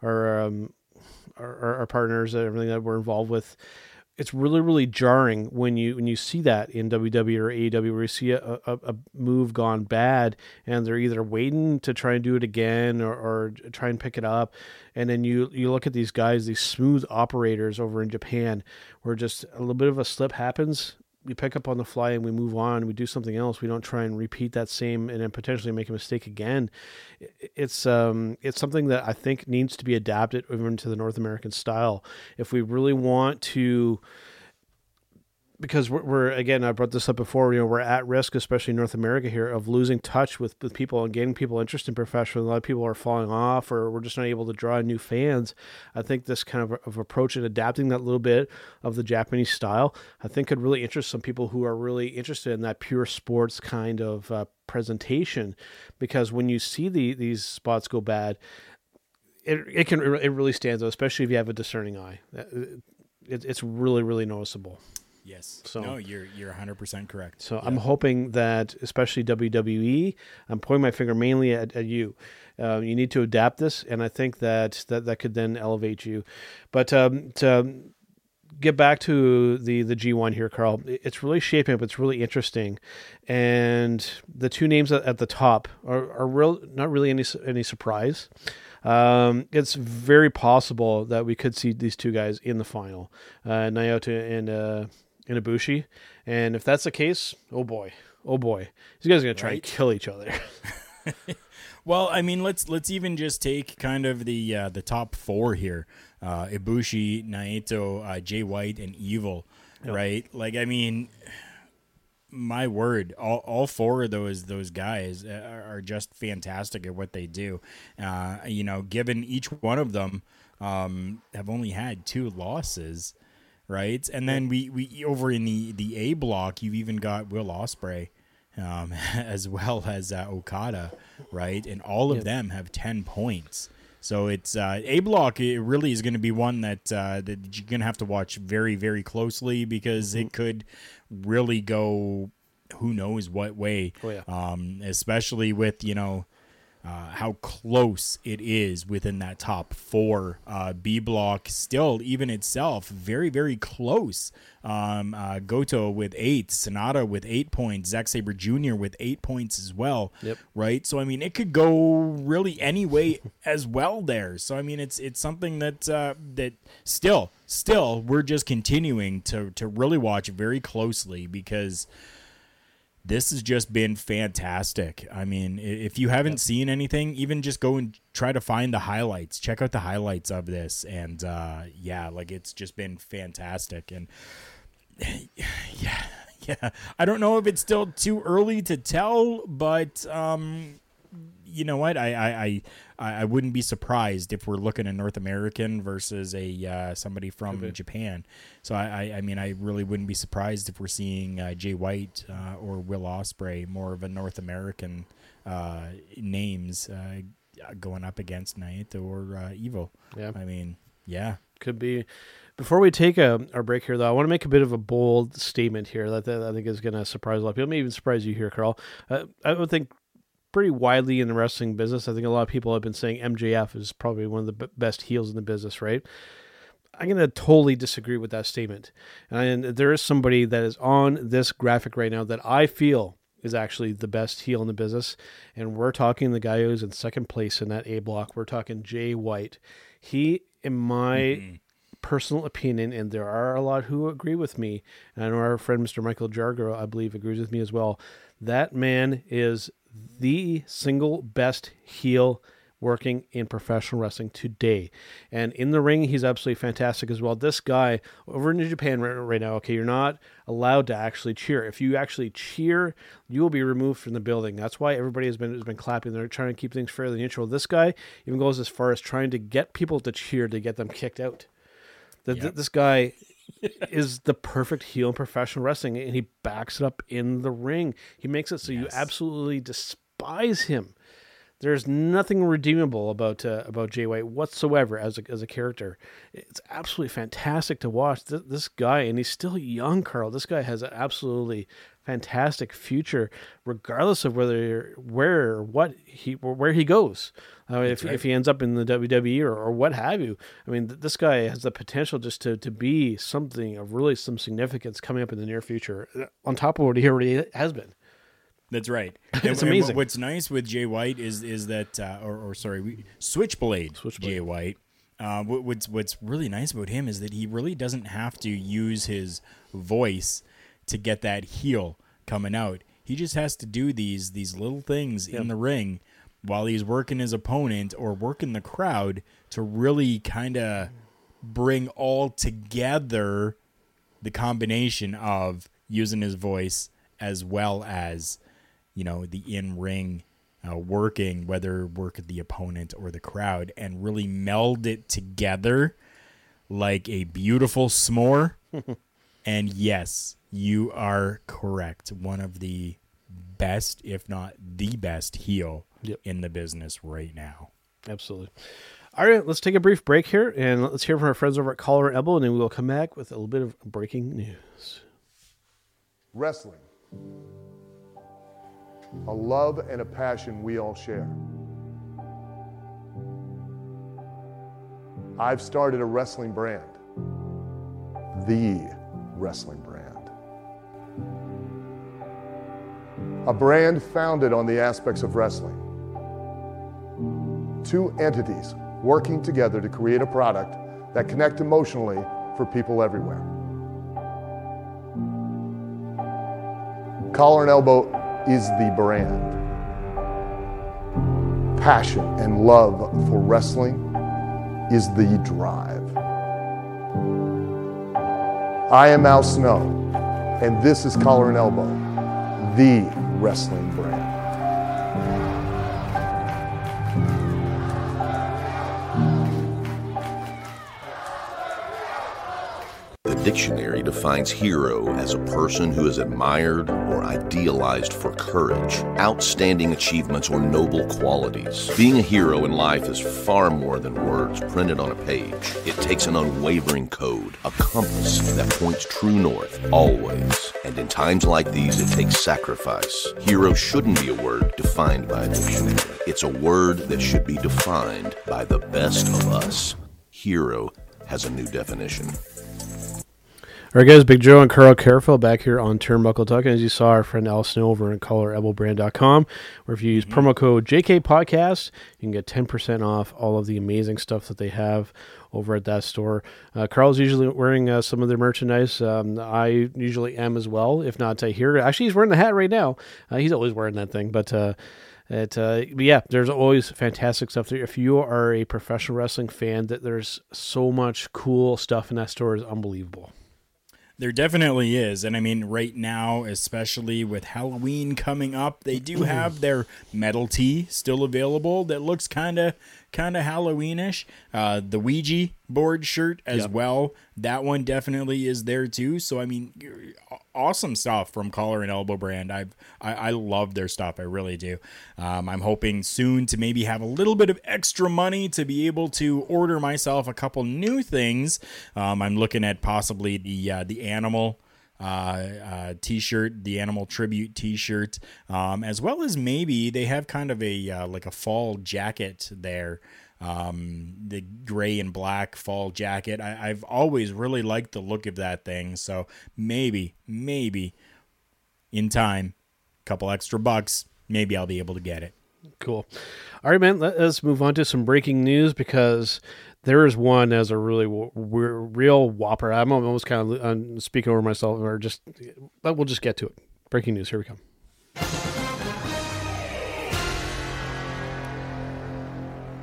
[SPEAKER 5] our partners and everything that we're involved with, it's really, really jarring when you see that in WWE or AEW, where you see a move gone bad, and they're either waiting to try and do it again or try and pick it up, and then you look at these guys, these smooth operators over in Japan, where just a little bit of a slip happens, we pick up on the fly and we move on, we do something else. We don't try and repeat that same and then potentially make a mistake again. It's something that I think needs to be adapted over into the North American style if we really want to. Because we're again, I brought this up before, we're at risk, especially in North America here, of losing touch with people and getting people interested in professional. A lot of people are falling off, or we're just not able to draw in new fans. I think this kind of approach and adapting that little bit of the Japanese style, I think could really interest some people who are really interested in that pure sports kind of presentation. Because when you see these spots go bad, it really stands out, especially if you have a discerning eye. It's really, really noticeable.
[SPEAKER 6] Yes. So no, you're 100% correct.
[SPEAKER 5] So yeah. I'm hoping that, especially WWE, I'm pointing my finger mainly at you. You need to adapt this, and I think that could then elevate you. But to get back to the G1 here, Carl, it's really shaping up. It's really interesting, and the two names at the top are not really any surprise. It's very possible that we could see these two guys in the final, Naoto and Ibushi, and if that's the case, oh boy, these guys are gonna try and kill each other.
[SPEAKER 6] Well, I mean, let's even just take kind of the top four here: Ibushi, Naito, Jay White, and Evil. Yep. Right? Like, I mean, my word, all four of those guys are just fantastic at what they do. Given each one of them have only had 2 losses. Right, and then we over in the A block, you've even got Will Ospreay, as well as Okada, right, and all of them have 10 points. So it's A block. It really is going to be one that you're going to have to watch very, very closely, because it could really go who knows what way. Oh, yeah. Especially with how close it is within that top 4. B block still, even itself, very, very close. Goto with 8, Sonata with 8 points, Zack Sabre Jr. with 8 points as well. Yep. Right. So I mean, it could go really any way as well there. So I mean, it's something that still we're just continuing to really watch very closely, because this has just been fantastic. I mean, if you haven't seen anything, even just go and try to find the highlights. Check out the highlights of this. And, it's just been fantastic. And, yeah. I don't know if it's still too early to tell, but you know what? I wouldn't be surprised if we're looking at North American versus somebody from Japan. So I mean, I really wouldn't be surprised if we're seeing Jay White or Will Ospreay, more of a North American names, going up against Naito or Evil. Yeah, I mean, yeah,
[SPEAKER 5] could be. Before we take our break here, though, I want to make a bit of a bold statement here that I think is going to surprise a lot of people. Maybe even surprise you here, Carl. I would think pretty widely in the wrestling business, I think a lot of people have been saying MJF is probably one of the best heels in the business, right? I'm going to totally disagree with that statement. And there is somebody that is on this graphic right now that I feel is actually the best heel in the business. And we're talking the guy who's in second place in that A block. We're talking Jay White. He, in my personal opinion, and there are a lot who agree with me, and I know our friend Mr. Michael Jargo, I believe, agrees with me as well, that man is the single best heel working in professional wrestling today. And in the ring, he's absolutely fantastic as well. This guy over in Japan right now, okay, you're not allowed to actually cheer. If you actually cheer, you will be removed from the building. That's why everybody has been clapping. They're trying to keep things fairly neutral. This guy even goes as far as trying to get people to cheer to get them kicked out. This guy is the perfect heel in professional wrestling, and he backs it up in the ring. He makes it so you absolutely despise him. There's nothing redeemable about Jay White whatsoever as a character. It's absolutely fantastic to watch this guy, and he's still young, Carl. This guy has an absolutely fantastic future, regardless of where he goes. If he ends up in the WWE or what have you. I mean, this guy has the potential just to be something of really some significance coming up in the near future, on top of what he already has been.
[SPEAKER 6] That's right.
[SPEAKER 5] It's amazing.
[SPEAKER 6] What's nice with Jay White is that, Switchblade Jay White. What's really nice about him is that he really doesn't have to use his voice to get that heel coming out. He just has to do these little things in the ring while he's working his opponent or working the crowd to really kind of bring all together the combination of using his voice as well as, the in-ring working, whether work the opponent or the crowd, and really meld it together like a beautiful s'more. And yes, you are correct. One of the best, if not the best heel in the business right now.
[SPEAKER 5] Absolutely. All right, let's take a brief break here, and let's hear from our friends over at Collar and Elbow, and then we will come back with a little bit of breaking news.
[SPEAKER 7] Wrestling. A love and a passion we all share. I've started a wrestling brand. The wrestling brand. A brand founded on the aspects of wrestling. Two entities working together to create a product that connect emotionally for people everywhere. Collar and Elbow is the brand. Passion and love for wrestling is the drive. I am Al Snow, and this is Collar and Elbow, the wrestling brand.
[SPEAKER 8] The dictionary defines hero as a person who is admired or idealized for courage, outstanding achievements, or noble qualities. Being a hero in life is far more than words printed on a page. It takes an unwavering code, a compass that points true north, always. And in times like these, it takes sacrifice. Hero shouldn't be a word defined by a dictionary. It's a word that should be defined by the best of us. Hero has a new definition.
[SPEAKER 5] All right, guys, Big Joe and Carl Careful back here on Turnbuckle Talk. And as you saw, our friend Al Snow over at CollarElbowBrand.com, where if you use promo code JKPodcast, you can get 10% off all of the amazing stuff that they have over at that store. Carl's usually wearing some of their merchandise. I usually am as well, if not here. Actually, he's wearing the hat right now. He's always wearing that thing, but yeah, there's always fantastic stuff there. If you are a professional wrestling fan, that there's so much cool stuff in that store is unbelievable.
[SPEAKER 6] There definitely is. And I mean, right now, especially with Halloween coming up, they do have their metal tee still available that looks kind of Halloweenish. The Ouija board shirt as well. That one definitely is there too. So, I mean, awesome stuff from Collar and Elbow brand. I love their stuff. I really do. I'm hoping soon to maybe have a little bit of extra money to be able to order myself a couple new things. I'm looking at possibly the animal t-shirt, the animal tribute t-shirt, as well as maybe they have kind of a like a fall jacket there. The gray and black fall jacket. I've always really liked the look of that thing. So maybe in time, a couple extra bucks, maybe I'll be able to get it.
[SPEAKER 5] Cool. All right, man, let's move on to some breaking news, because there is one as a really real whopper. I'm almost kind of speaking over myself, but we'll just get to it. Breaking news. Here we come.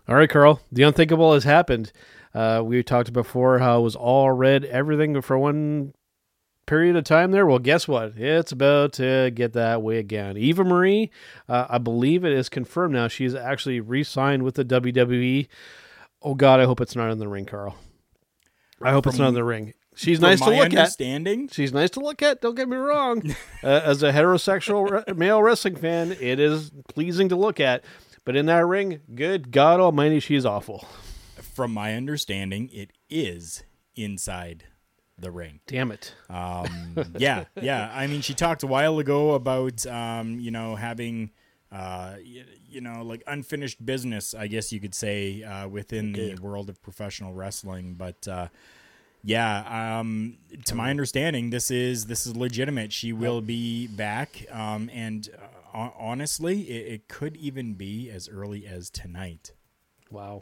[SPEAKER 5] All right, Carl. The unthinkable has happened. We talked before how it was all red, everything for one period of time there. Well, guess what? It's about to get that way again. Eva Marie, I believe it is confirmed now. She's actually re-signed with the WWE. Oh, God, I hope it's not in the ring, Carl. I hope it's not in the ring. She's nice to look at. She's nice to look at. Don't get me wrong. As a heterosexual male wrestling fan, it is pleasing to look at. But in that ring, good God almighty, she's awful.
[SPEAKER 6] From my understanding, it is inside the ring.
[SPEAKER 5] Damn it.
[SPEAKER 6] Yeah. I mean, she talked a while ago about, having, like unfinished business, I guess you could say, within the world of professional wrestling. But, to my understanding, this is legitimate. She will be back. And honestly, it could even be as early as tonight.
[SPEAKER 5] Wow.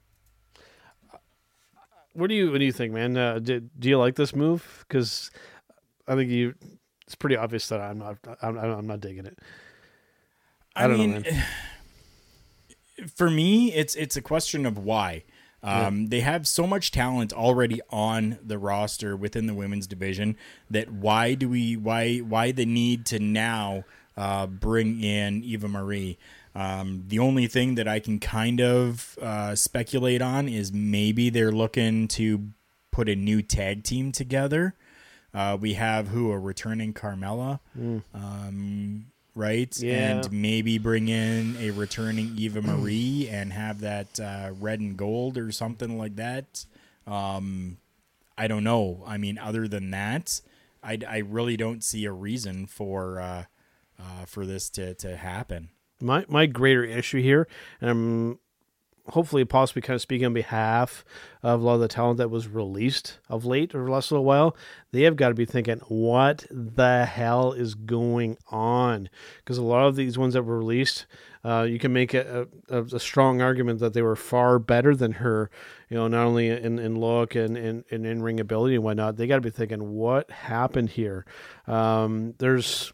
[SPEAKER 5] What do you think, man? Do you like this move? Because I think it's pretty obvious that I'm not digging it. I don't know, man.
[SPEAKER 6] For me, it's a question of why. They have so much talent already on the roster within the women's division that why the need to now bring in Eva Marie? The only thing that I can kind of speculate on is maybe they're looking to put a new tag team together. We have a returning Carmella, right? Yeah. And maybe bring in a returning Eva Marie and have that red and gold or something like that. I don't know. I mean, other than that, I really don't see a reason for this to happen.
[SPEAKER 5] My greater issue here, and I'm hopefully possibly kind of speaking on behalf of a lot of the talent that was released of late or the last little while, they have got to be thinking, what the hell is going on? Because a lot of these ones that were released, you can make a strong argument that they were far better than her, not only in look and in-ring ability and whatnot. They got to be thinking, what happened here? There's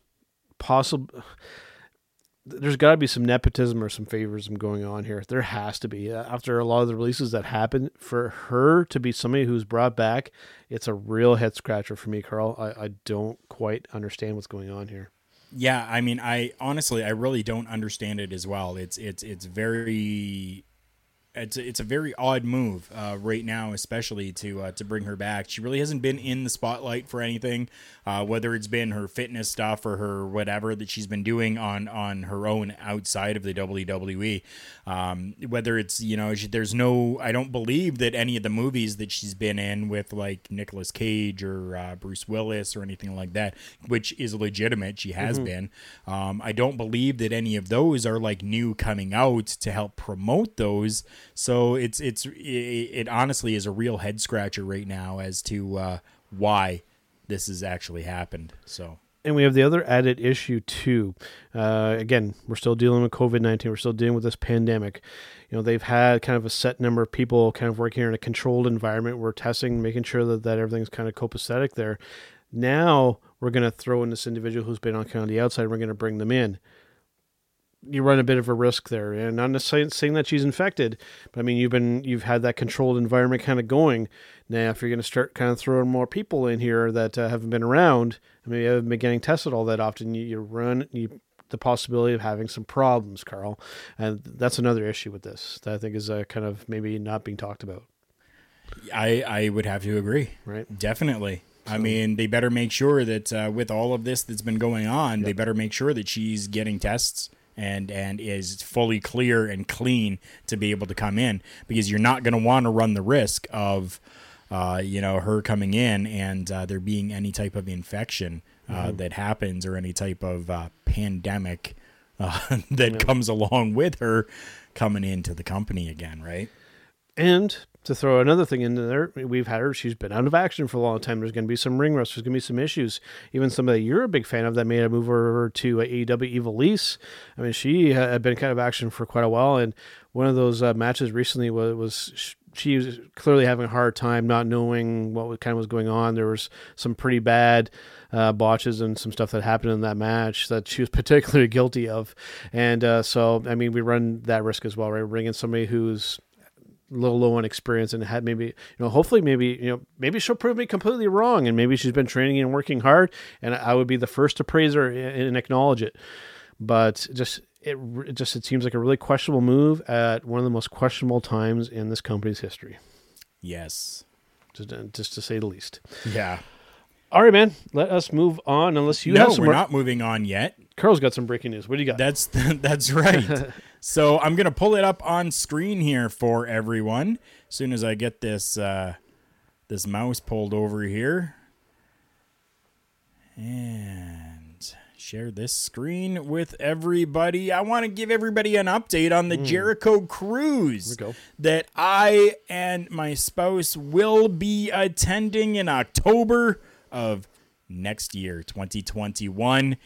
[SPEAKER 5] got to be some nepotism or some favorism going on here. There has to be. After a lot of the releases that happened, for her to be somebody who's brought back, it's a real head scratcher for me, Carl. I don't quite understand what's going on here.
[SPEAKER 6] Yeah, I mean, I really don't understand it as well. It's a very odd move right now, especially to bring her back. She really hasn't been in the spotlight for anything, whether it's been her fitness stuff or her whatever that she's been doing on her own outside of the WWE. Whether it's, I don't believe that any of the movies that she's been in with like Nicolas Cage or Bruce Willis or anything like that, which is legitimate, she has been. I don't believe that any of those are like new coming out to help promote those. So it honestly is a real head scratcher right now as to why this has actually happened. So,
[SPEAKER 5] and we have the other added issue too. Again, we're still dealing with COVID-19. We're still dealing with this pandemic. They've had kind of a set number of people kind of working in a controlled environment. We're testing, making sure that everything's kind of copacetic there. Now we're going to throw in this individual who's been on kind of the outside. We're going to bring them in. You run a bit of a risk there, and not necessarily saying that she's infected, but I mean, you've had that controlled environment kind of going. Now, if you're going to start kind of throwing more people in here that haven't been around, I mean, haven't been getting tested all that often, you run the possibility of having some problems, Carl, and that's another issue with this that I think is kind of maybe not being talked about.
[SPEAKER 6] I would have to agree,
[SPEAKER 5] right?
[SPEAKER 6] Definitely. I mean, they better make sure that with all of this that's been going on, they better make sure that she's getting tests and is fully clear and clean to be able to come in, because you're not going to want to run the risk of, her coming in and there being any type of infection that happens or any type of pandemic that comes along with her coming into the company again, right? And
[SPEAKER 5] to throw another thing into there, we've had her, she's been out of action for a long time. There's going to be some ring rust. There's going to be some issues. Even somebody you're a big fan of that made a move over to AEW, Ivelisse. I mean, she had been kind of action for quite a while. And one of those matches recently was she was clearly having a hard time not knowing what kind of was going on. There was some pretty bad botches and some stuff that happened in that match that she was particularly guilty of. And so, I mean, we run that risk as well, right? Bring in somebody who's a little low on experience and had maybe, hopefully maybe she'll prove me completely wrong, and maybe she's been training and working hard, and I would be the first to praise her and acknowledge it. But it seems like a really questionable move at one of the most questionable times in this company's history.
[SPEAKER 6] Yes.
[SPEAKER 5] Just to say the least.
[SPEAKER 6] Yeah.
[SPEAKER 5] All right, man. Let us move on. Unless you have some
[SPEAKER 6] we're not moving on yet.
[SPEAKER 5] Carl's got some breaking news. What do you got?
[SPEAKER 6] That's right. So I'm going to pull it up on screen here for everyone as soon as I get this this mouse pulled over here. And share this screen with everybody. I want to give everybody an update on the Jericho Cruise that I and my spouse will be attending in October of next year, 2021.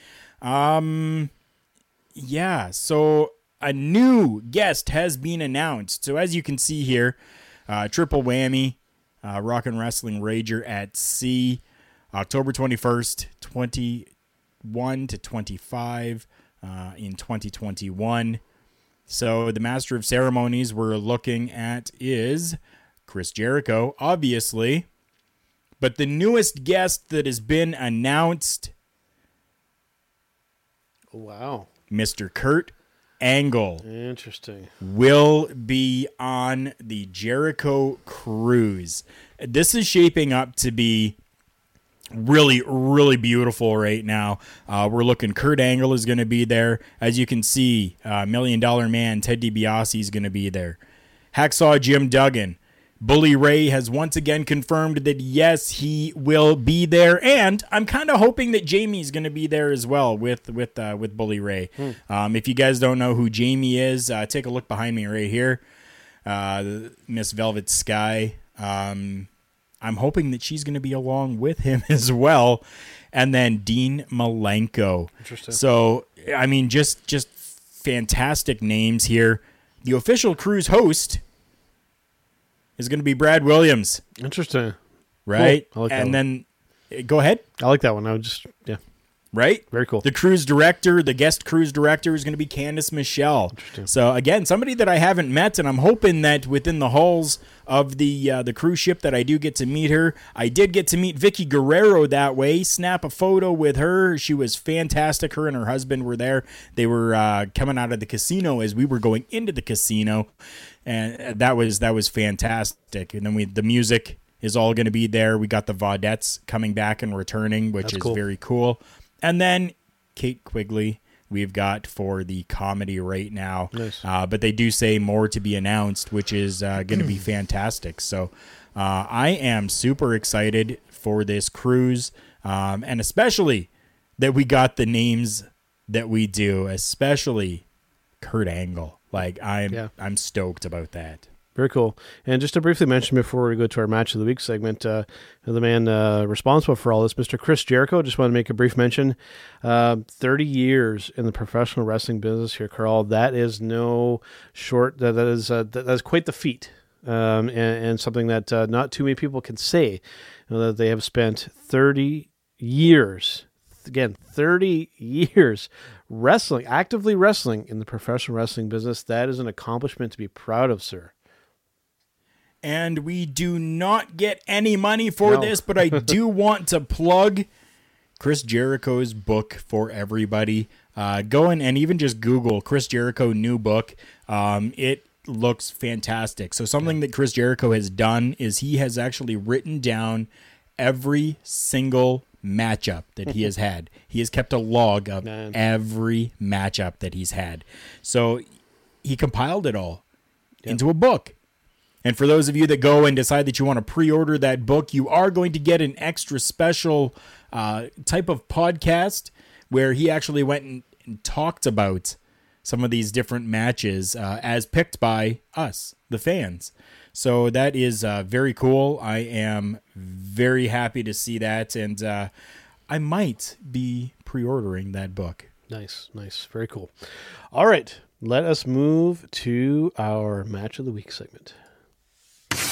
[SPEAKER 6] Yeah, so a new guest has been announced. So as you can see here, triple whammy, Rock and Wrestling Rager at Sea, October 21st, 21 to 25 in 2021. So the Master of Ceremonies we're looking at is Chris Jericho, obviously. But the newest guest that has been announced,
[SPEAKER 5] wow,
[SPEAKER 6] Mr. Kurt Angle.
[SPEAKER 5] Interesting.
[SPEAKER 6] Will be on the Jericho Cruise. This is shaping up to be really, really beautiful right now. We're looking, Kurt Angle is going to be there. As you can see, $1 Million Man Ted DiBiase is going to be there. Hacksaw Jim Duggan. Bully Ray has once again confirmed that yes, he will be there, and I'm kind of hoping that Jamie's going to be there as well with Bully Ray. If you guys don't know who Jamie is, take a look behind me right here. Miss Velvet Sky. I'm hoping that she's going to be along with him as well, and then Dean Malenko.
[SPEAKER 5] Interesting.
[SPEAKER 6] So I mean, just fantastic names here. The official cruise host is going to be Brad Williams.
[SPEAKER 5] Interesting.
[SPEAKER 6] Right?
[SPEAKER 5] Cool. I like that
[SPEAKER 6] and
[SPEAKER 5] one.
[SPEAKER 6] Then, go ahead.
[SPEAKER 5] I like that one. I would just, yeah.
[SPEAKER 6] Right?
[SPEAKER 5] Very cool.
[SPEAKER 6] The cruise director, the guest cruise director is going to be Candice Michelle. So, again, somebody that I haven't met, and I'm hoping that within the halls of the cruise ship that I do get to meet her. I did get to meet Vicky Guerrero that way, snap a photo with her. She was fantastic. Her and her husband were there. They were coming out of the casino as we were going into the casino, and that was fantastic. And then the music is all going to be there. We got the Vaudettes coming back and returning, which is cool. Very cool. And then Kate Quigley we've got for the comedy right now.
[SPEAKER 5] Nice.
[SPEAKER 6] But they do say more to be announced, which is going to be fantastic. So I am super excited for this cruise, and especially that we got the names that we do, especially Kurt Angle. Like I'm stoked about that.
[SPEAKER 5] Very cool. And just to briefly mention before we go to our Match of the Week segment, the man responsible for all this, Mr. Chris Jericho, just want to make a brief mention. 30 years in the professional wrestling business here, Carl. That is no short, that is quite the feat. And something that not too many people can say, that they have spent 30 years, again, 30 years actively wrestling in the professional wrestling business. That is an accomplishment to be proud of, sir.
[SPEAKER 6] And we do not get any money for this, but I do want to plug Chris Jericho's book for everybody. Go in and even just Google Chris Jericho new book. It looks fantastic. So something that Chris Jericho has done is he has actually written down every single matchup that he has had. He has kept a log of every matchup that he's had. So he compiled it all into a book. And for those of you that go and decide that you want to pre-order that book, you are going to get an extra special type of podcast where he actually went and talked about some of these different matches as picked by us, the fans. So that is very cool. I am very happy to see that, and I might be pre-ordering that book.
[SPEAKER 5] Nice. Very cool. All right, let us move to our Match of the Week segment.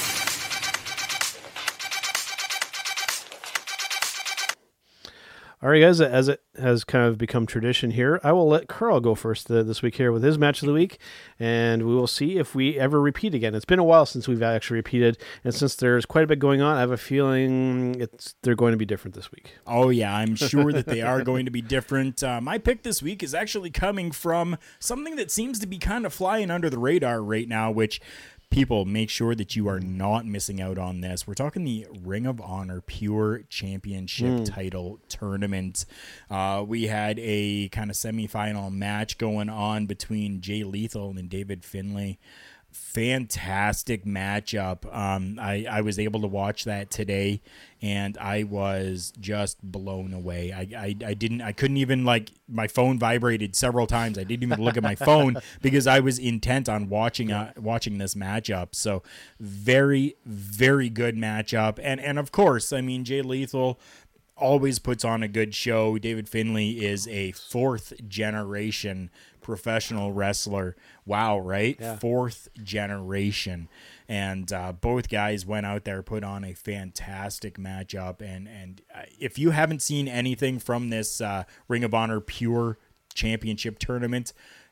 [SPEAKER 5] All right, guys, as it has kind of become tradition here, I will let Carl go first this week here with his match of the week, and we will see if we ever repeat again. It's been a while since we've actually repeated, and since there's quite a bit going on, I have a feeling they're going to be different this week.
[SPEAKER 6] Oh, yeah, I'm sure that they are going to be different. My pick this week is actually coming from something that seems to be kind of flying under the radar right now, which... People, make sure that you are not missing out on this. We're talking the Ring of Honor Pure Championship title tournament. We had a kind of semifinal match going on between Jay Lethal and David Finlay. Fantastic matchup. I was able to watch that today, and I was just blown away. I couldn't even, like, my phone vibrated several times. I didn't even look at my phone because I was intent on watching this matchup. So very, very good matchup. And of course, I mean, Jay Lethal always puts on a good show. David Finlay is a 4th generation professional wrestler. Wow, right? Yeah. 4th generation. And both guys went out there, put on a fantastic matchup. And if you haven't seen anything from this Ring of Honor Pure Championship tournament,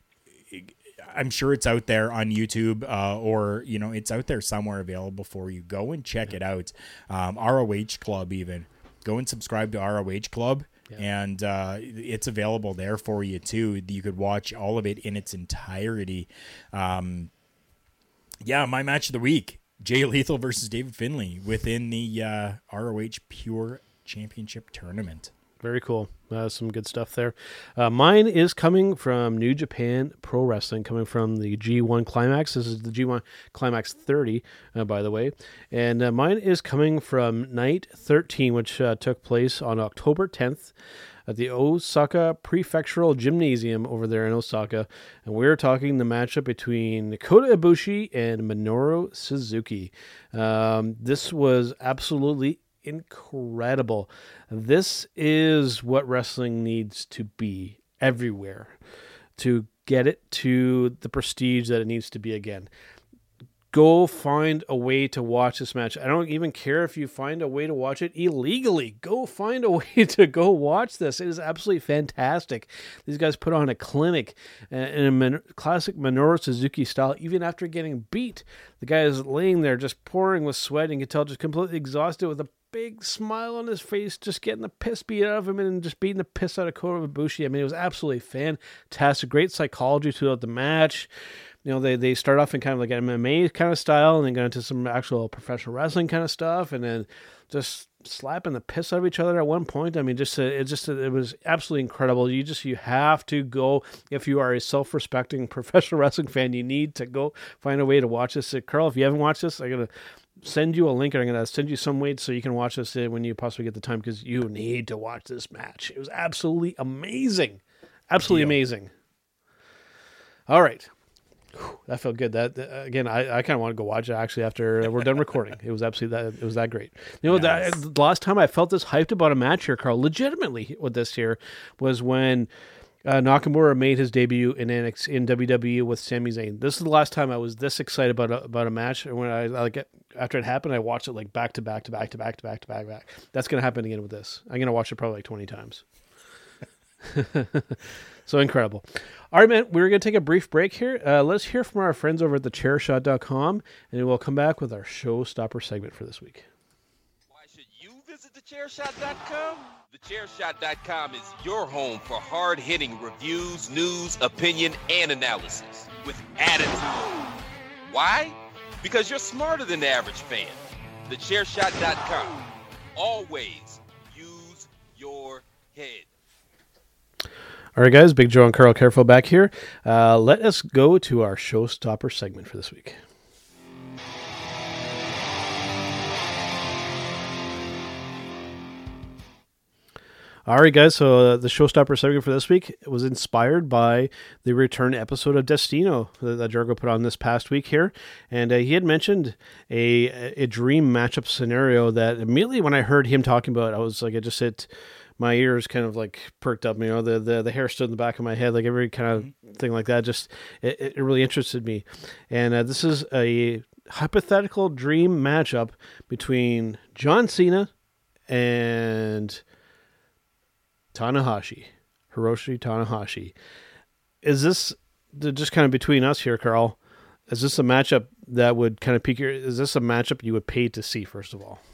[SPEAKER 6] I'm sure it's out there on YouTube or, you know, it's out there somewhere available for you. Go and check it out. ROH Club even. Go and subscribe to ROH Club. Yeah. And it's available there for you, too. You could watch all of it in its entirety. My match of the week, Jay Lethal versus David Finlay within the ROH Pure Championship Tournament.
[SPEAKER 5] Very cool. Some good stuff there. Mine is coming from New Japan Pro Wrestling, coming from the G1 Climax. This is the G1 Climax 30, by the way. And mine is coming from Night 13, which took place on October 10th at the Osaka Prefectural Gymnasium over there in Osaka. And we're talking the matchup between Kota Ibushi and Minoru Suzuki. This was absolutely incredible. This is what wrestling needs to be everywhere to get it to the prestige that it needs to be again. Go find a way to watch this match. I don't even care if you find a way to watch it illegally. Go find a way to go watch this. It is absolutely fantastic. These guys put on a clinic in a classic Minoru Suzuki style. Even after getting beat, the guy is laying there just pouring with sweat, and you can tell just completely exhausted with a big smile on his face, just getting the piss beat out of him and just beating the piss out of Kota Ibushi. I mean, it was absolutely fantastic. Great psychology throughout the match. You know, they start off in kind of like an MMA kind of style, and then go into some actual professional wrestling kind of stuff, and then just slapping the piss out of each other at one point. I mean, it was absolutely incredible. You have to go, if you are a self-respecting professional wrestling fan, you need to go find a way to watch this. Carl, if you haven't watched this, I'm going to send you a link, and I'm going to send you some way so you can watch this when you possibly get the time, because you need to watch this match. It was absolutely amazing. Absolutely amazing. All right. That felt good. That again, I kind of want to go watch it actually after we're done recording. It was absolutely that great. You know, nice. The last time I felt this hyped about a match here, Carl, legitimately with this here, was when Nakamura made his debut in WWE with Sami Zayn. This is the last time I was this excited about a match. And when after it happened, I watched it like back to back. That's gonna happen again with this. I'm gonna watch it probably like 20 times. So incredible. All right, man, we're going to take a brief break here. Let's hear from our friends over at thechairshot.com, and we'll come back with our showstopper segment for this week.
[SPEAKER 9] Why should you visit thechairshot.com? Thechairshot.com is your home for hard-hitting reviews, news, opinion, and analysis with attitude. Why? Because you're smarter than the average fan. Thechairshot.com. Always use your head.
[SPEAKER 5] All right, guys, Big Joe and Carl Careful back here. Let us go to our showstopper segment for this week. All right, guys, so the showstopper segment for this week was inspired by the return episode of Destino that Jargo put on this past week here. And he had mentioned a dream matchup scenario that immediately when I heard him talking about it, I was like, it just hit... my ears kind of like perked up, you know, the hair stood in the back of my head, like every kind of thing like that. Just, it really interested me. And this is a hypothetical dream matchup between John Cena and Tanahashi, Hiroshi Tanahashi. Is this, just kind of between us here, Carl, is this a matchup that would kind of pique your, is this a matchup you would pay to see, first of all?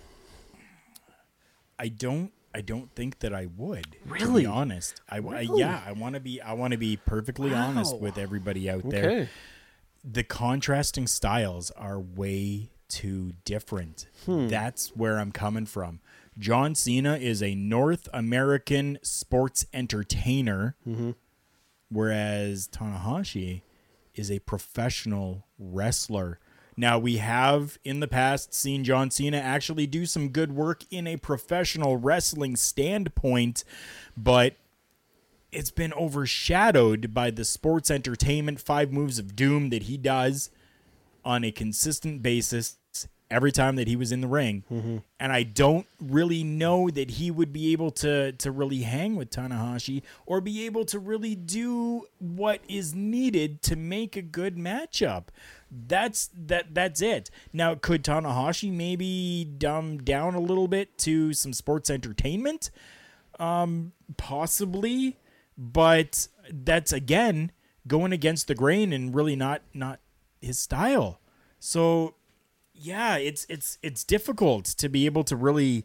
[SPEAKER 6] I don't think that I would.
[SPEAKER 5] Really?
[SPEAKER 6] To be honest. I
[SPEAKER 5] Really?
[SPEAKER 6] want to be perfectly honest with everybody out there.
[SPEAKER 5] Okay.
[SPEAKER 6] The contrasting styles are way too different. That's where I'm coming from. John Cena is a North American sports entertainer, whereas Tanahashi is a professional wrestler. Now, we have in the past seen John Cena actually do some good work in a professional wrestling standpoint, but it's been overshadowed by the sports entertainment 5 moves of doom that he does on a consistent basis every time that he was in the ring. And I don't really know that he would be able to really hang with Tanahashi or be able to really do what is needed to make a good matchup. That's it. Now, could Tanahashi maybe dumb down a little bit to some sports entertainment? Possibly, but that's again going against the grain and really not his style. So yeah, it's difficult to be able to really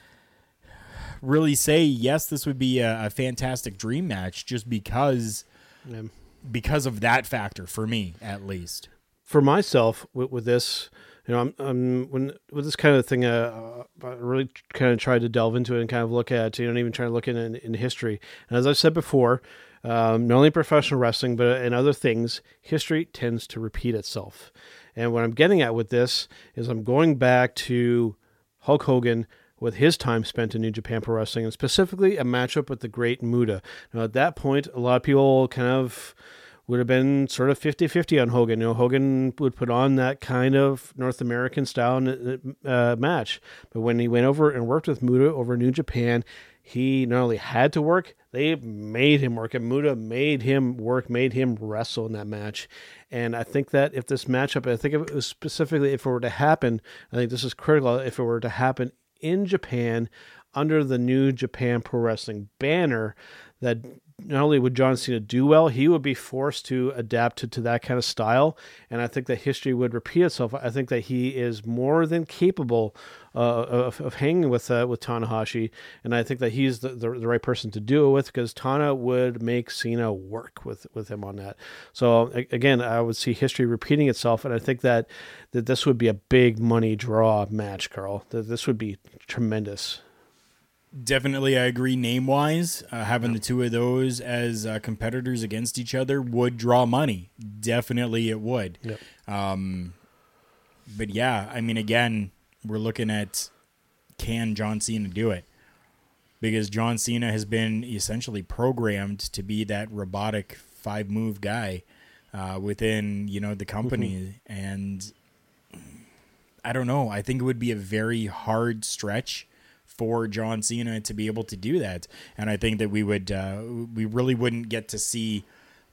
[SPEAKER 6] say yes, this would be a fantastic dream match just because of that factor, for me at least.
[SPEAKER 5] For myself, with this, I'm with this kind of thing, I really kind of tried to delve into it and kind of look at, even trying to look in history. And as I've said before, not only professional wrestling, but in other things, history tends to repeat itself. And what I'm getting at with this is I'm going back to Hulk Hogan with his time spent in New Japan Pro Wrestling, and specifically a matchup with the Great Muta. Now, at that point, a lot of people kind of would have been sort of 50-50 on Hogan. Hogan would put on that kind of North American style match. But when he went over and worked with Muta over New Japan, he not only had to work, they made him work. And Muta made him work, made him wrestle in that match. And I think that if this matchup, I think if it was specifically, if it were to happen, I think this is critical, if it were to happen in Japan under the New Japan Pro Wrestling banner, that not only would John Cena do well, he would be forced to adapt to that kind of style. And I think that history would repeat itself. I think that he is more than capable of hanging with Tanahashi. And I think that he's the right person to do it with, because Tana would make Cena work with him on that. So again, I would see history repeating itself. And I think that this would be a big money draw match, Carl. That this would be tremendous.
[SPEAKER 6] Definitely, I agree. Name-wise, having the two of those as competitors against each other would draw money. Definitely, it would.
[SPEAKER 5] Yep.
[SPEAKER 6] But yeah, I mean, again, we're looking at, can John Cena do it? Because John Cena has been essentially programmed to be that robotic 5-move guy within, the company. And I don't know. I think it would be a very hard stretch for John Cena to be able to do that. And I think that we really wouldn't get to see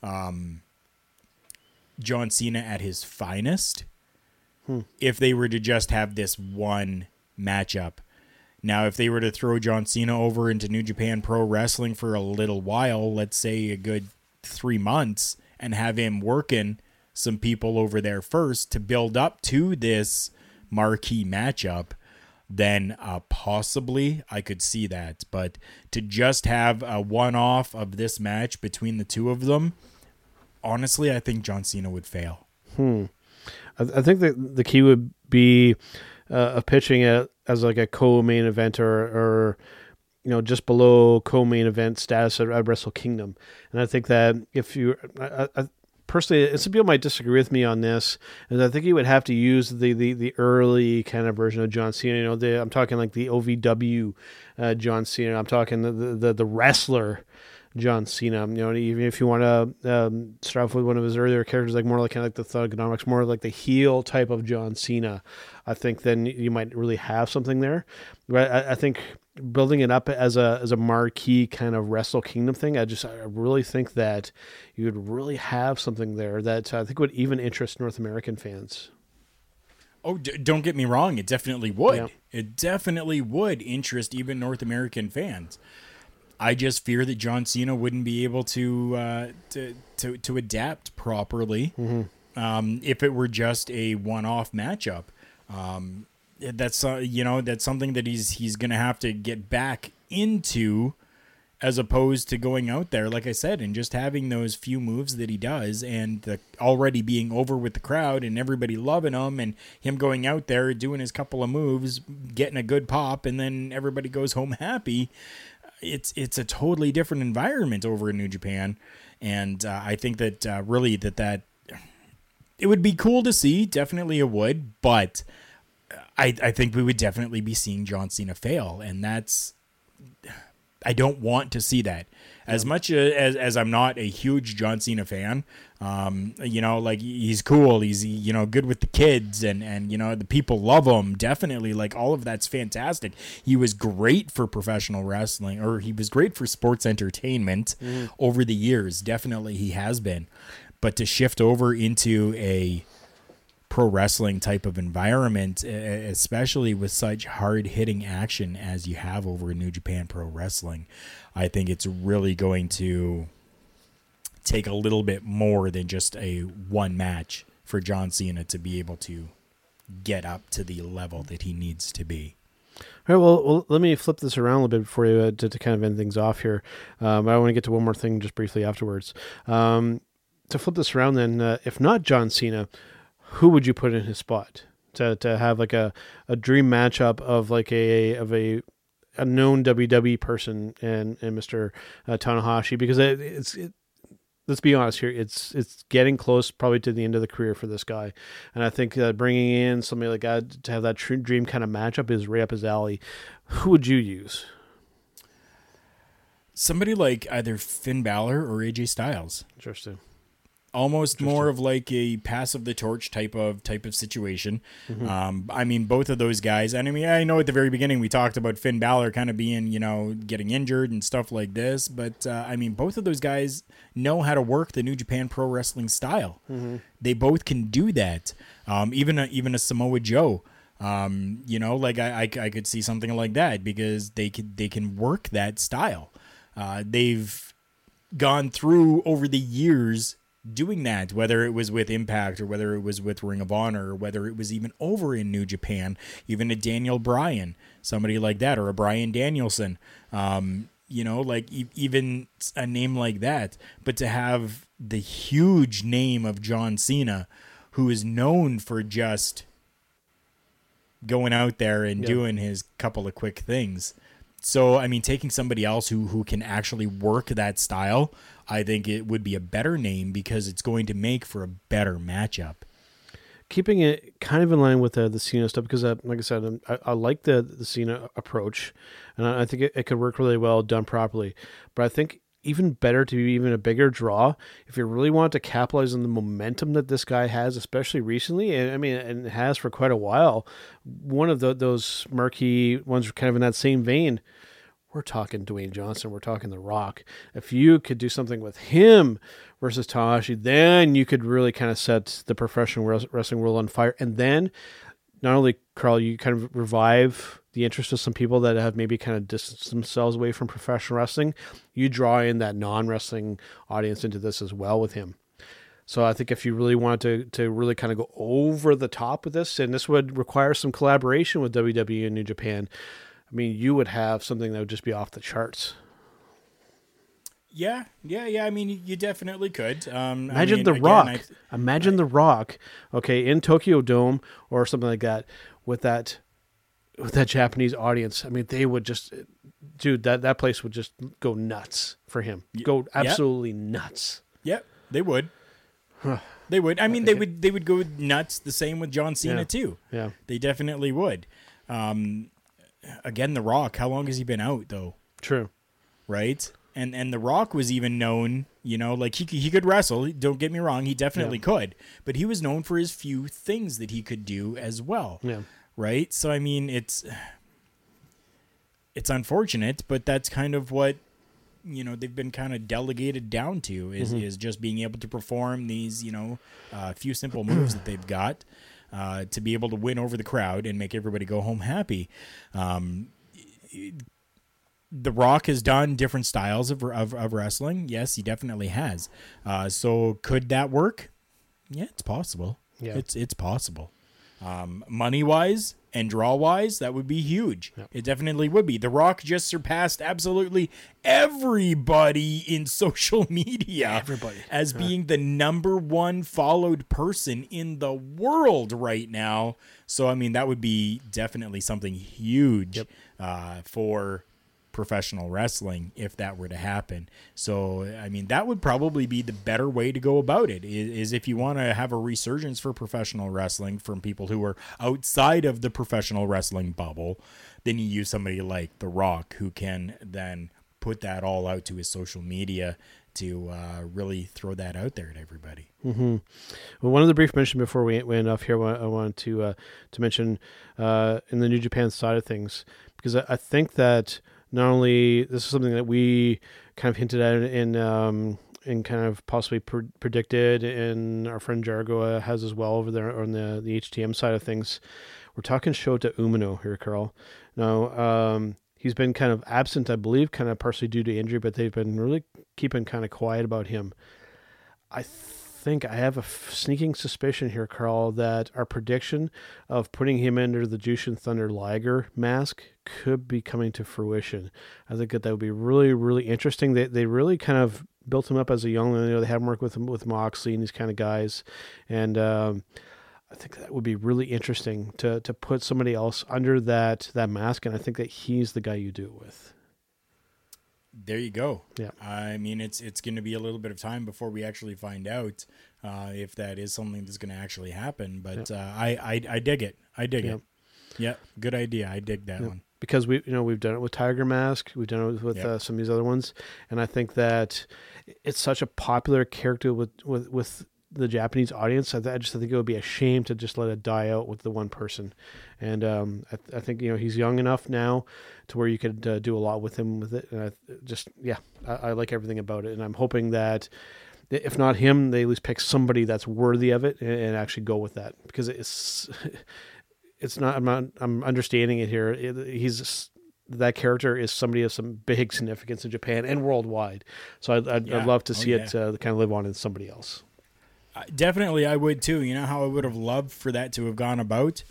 [SPEAKER 6] John Cena at his finest if they were to just have this one matchup. Now, if they were to throw John Cena over into New Japan Pro Wrestling for a little while, let's say a good 3 months, and have him working some people over there first to build up to this marquee matchup, then possibly I could see that. But to just have a one-off of this match between the two of them, honestly, I think John Cena would fail.
[SPEAKER 5] I think that the key would be pitching it as like a co-main event or just below co-main event status at Wrestle Kingdom. And I think that if you... Personally, some people might disagree with me on this, and I think you would have to use the early kind of version of John Cena. I'm talking like the OVW John Cena. I'm talking the wrestler John Cena. Even if you want to start off with one of his earlier characters, like more like kind of like the Thugonomics, more like the heel type of John Cena, I think then you might really have something there. But I think building it up as a marquee kind of Wrestle Kingdom thing, I really think that you would really have something there that I think would even interest North American fans.
[SPEAKER 6] Oh, don't get me wrong. It definitely would.
[SPEAKER 5] Yeah.
[SPEAKER 6] It definitely would interest even North American fans. I just fear that John Cena wouldn't be able to adapt properly if it were just a one-off matchup. That's something that he's going to have to get back into, as opposed to going out there, like I said, and just having those few moves that he does, and already being over with the crowd and everybody loving him, and him going out there doing his couple of moves, getting a good pop, and then everybody goes home happy. It's a totally different environment over in New Japan, and I think that really that it would be cool to see. Definitely it would, but I think we would definitely be seeing John Cena fail, and I don't want to see that. As much as I'm not a huge John Cena fan, like he's cool, he's good with the kids, and the people love him. Definitely, like all of that's fantastic. He was great for professional wrestling, or he was great for sports entertainment over the years. Definitely, he has been. But to shift over into a pro wrestling type of environment, especially with such hard-hitting action as you have over in New Japan Pro Wrestling, I think it's really going to take a little bit more than just a one match for John Cena to be able to get up to the level that he needs to be.
[SPEAKER 5] All right, well, let me flip this around a little bit before you to kind of end things off here. I want to get to one more thing just briefly afterwards. To flip this around then, if not John Cena, who would you put in his spot to have like a dream matchup of like a known WWE person and Mr. Tanahashi? Because let's be honest here, it's getting close probably to the end of the career for this guy, and I think bringing in somebody like that to have that dream kind of matchup is right up his alley. Who would you use?
[SPEAKER 6] Somebody like either Finn Balor or AJ Styles.
[SPEAKER 5] Interesting.
[SPEAKER 6] Almost more of like a pass of the torch type of situation. I mean, both of those guys, and I mean, I know at the very beginning we talked about Finn Balor kind of being, getting injured and stuff like this, but I mean, both of those guys know how to work the New Japan Pro Wrestling style. They both can do that. Even a Samoa Joe, I could see something like that because they can work that style. They've gone through over the years doing that, whether it was with Impact or whether it was with Ring of Honor or whether it was even over in New Japan, even a Daniel Bryan, somebody like that, or a Bryan Danielson, even a name like that. But to have the huge name of John Cena, who is known for just going out there and doing his couple of quick things. So, I mean, taking somebody else who can actually work that style, I think it would be a better name because it's going to make for a better matchup.
[SPEAKER 5] Keeping it kind of in line with the Cena stuff, because like I said, I like the Cena approach, and I think it could work really well done properly. But I think even better to be even a bigger draw, if you really want to capitalize on the momentum that this guy has, especially recently, and I mean, and has for quite a while, one of those marquee ones kind of in that same vein, we're talking Dwayne Johnson, we're talking The Rock. If you could do something with him versus Tanahashi, then you could really kind of set the professional wrestling world on fire. And then not only, Carl, you kind of revive the interest of some people that have maybe kind of distanced themselves away from professional wrestling, you draw in that non-wrestling audience into this as well with him. So I think if you really wanted to really kind of go over the top with this, and this would require some collaboration with WWE and New Japan, I mean, you would have something that would just be off the charts.
[SPEAKER 6] Yeah. I mean, you definitely could.
[SPEAKER 5] Imagine The Rock. Imagine The Rock, okay, in Tokyo Dome or something like that, with that Japanese audience. I mean, they would just, dude, that place would just go nuts for him. Go absolutely nuts.
[SPEAKER 6] Yep, they would. They would. I mean, they would go nuts. The same with John Cena too. Yeah, they definitely would. Again, The Rock, how long has he been out, though?
[SPEAKER 5] True.
[SPEAKER 6] Right? And The Rock was even known, like he could wrestle. Don't get me wrong, he definitely could. But he was known for his few things that he could do as well.
[SPEAKER 5] Yeah.
[SPEAKER 6] Right? So, I mean, it's unfortunate, but that's kind of what, they've been kind of delegated down to is just being able to perform these, few simple moves that they've got. To be able to win over the crowd and make everybody go home happy. The Rock has done different styles of wrestling. Yes, he definitely has. So could that work? Yeah, it's possible. Yeah, it's possible. Money wise and draw wise, that would be huge. Yep. It definitely would be. The Rock just surpassed absolutely everybody in social media as being the number one followed person in the world right now. So I mean, that would be definitely something huge for professional wrestling if that were to happen. So I mean, that would probably be the better way to go about it, is if you want to have a resurgence for professional wrestling from people who are outside of the professional wrestling bubble, then you use somebody like The Rock, who can then put that all out to his social media to really throw that out there to everybody.
[SPEAKER 5] Mm-hmm. Well, one of the brief mention before we end off here, I wanted to mention in the New Japan side of things, because I think that not only this is something that we kind of hinted at and kind of possibly predicted, and our friend Jargo has as well over there on the HTM side of things. We're talking Shota Umino here, Carl. Now, he's been kind of absent, I believe, kind of partially due to injury, but they've been really keeping kind of quiet about him. I think I have a sneaking suspicion here, Carl, that our prediction of putting him under the Jushin Thunder Liger mask could be coming to fruition. I think that would be really, really interesting. They really kind of built him up as a young, they have him work with Moxley and these kind of guys. And I think that would be really interesting to put somebody else under that mask. And I think that he's the guy you do it with.
[SPEAKER 6] There you go.
[SPEAKER 5] Yeah.
[SPEAKER 6] I mean, it's going to be a little bit of time before we actually find out if that is something that's going to actually happen. But I dig it. I dig it. Yeah, good idea. I dig that one.
[SPEAKER 5] Because we've done it with Tiger Mask, we've done it with some of these other ones, and I think that it's such a popular character with the Japanese audience. I just think it would be a shame to just let it die out with the one person. And I think he's young enough now to where you could do a lot with him with it. And I like everything about it. And I'm hoping that if not him, they at least pick somebody that's worthy of it and actually go with that, because it's not. I'm understanding it here. That character is somebody of some big significance in Japan and worldwide. So I'd love to see it kind of live on in somebody else.
[SPEAKER 6] Definitely, I would too. You know how I would have loved for that to have gone about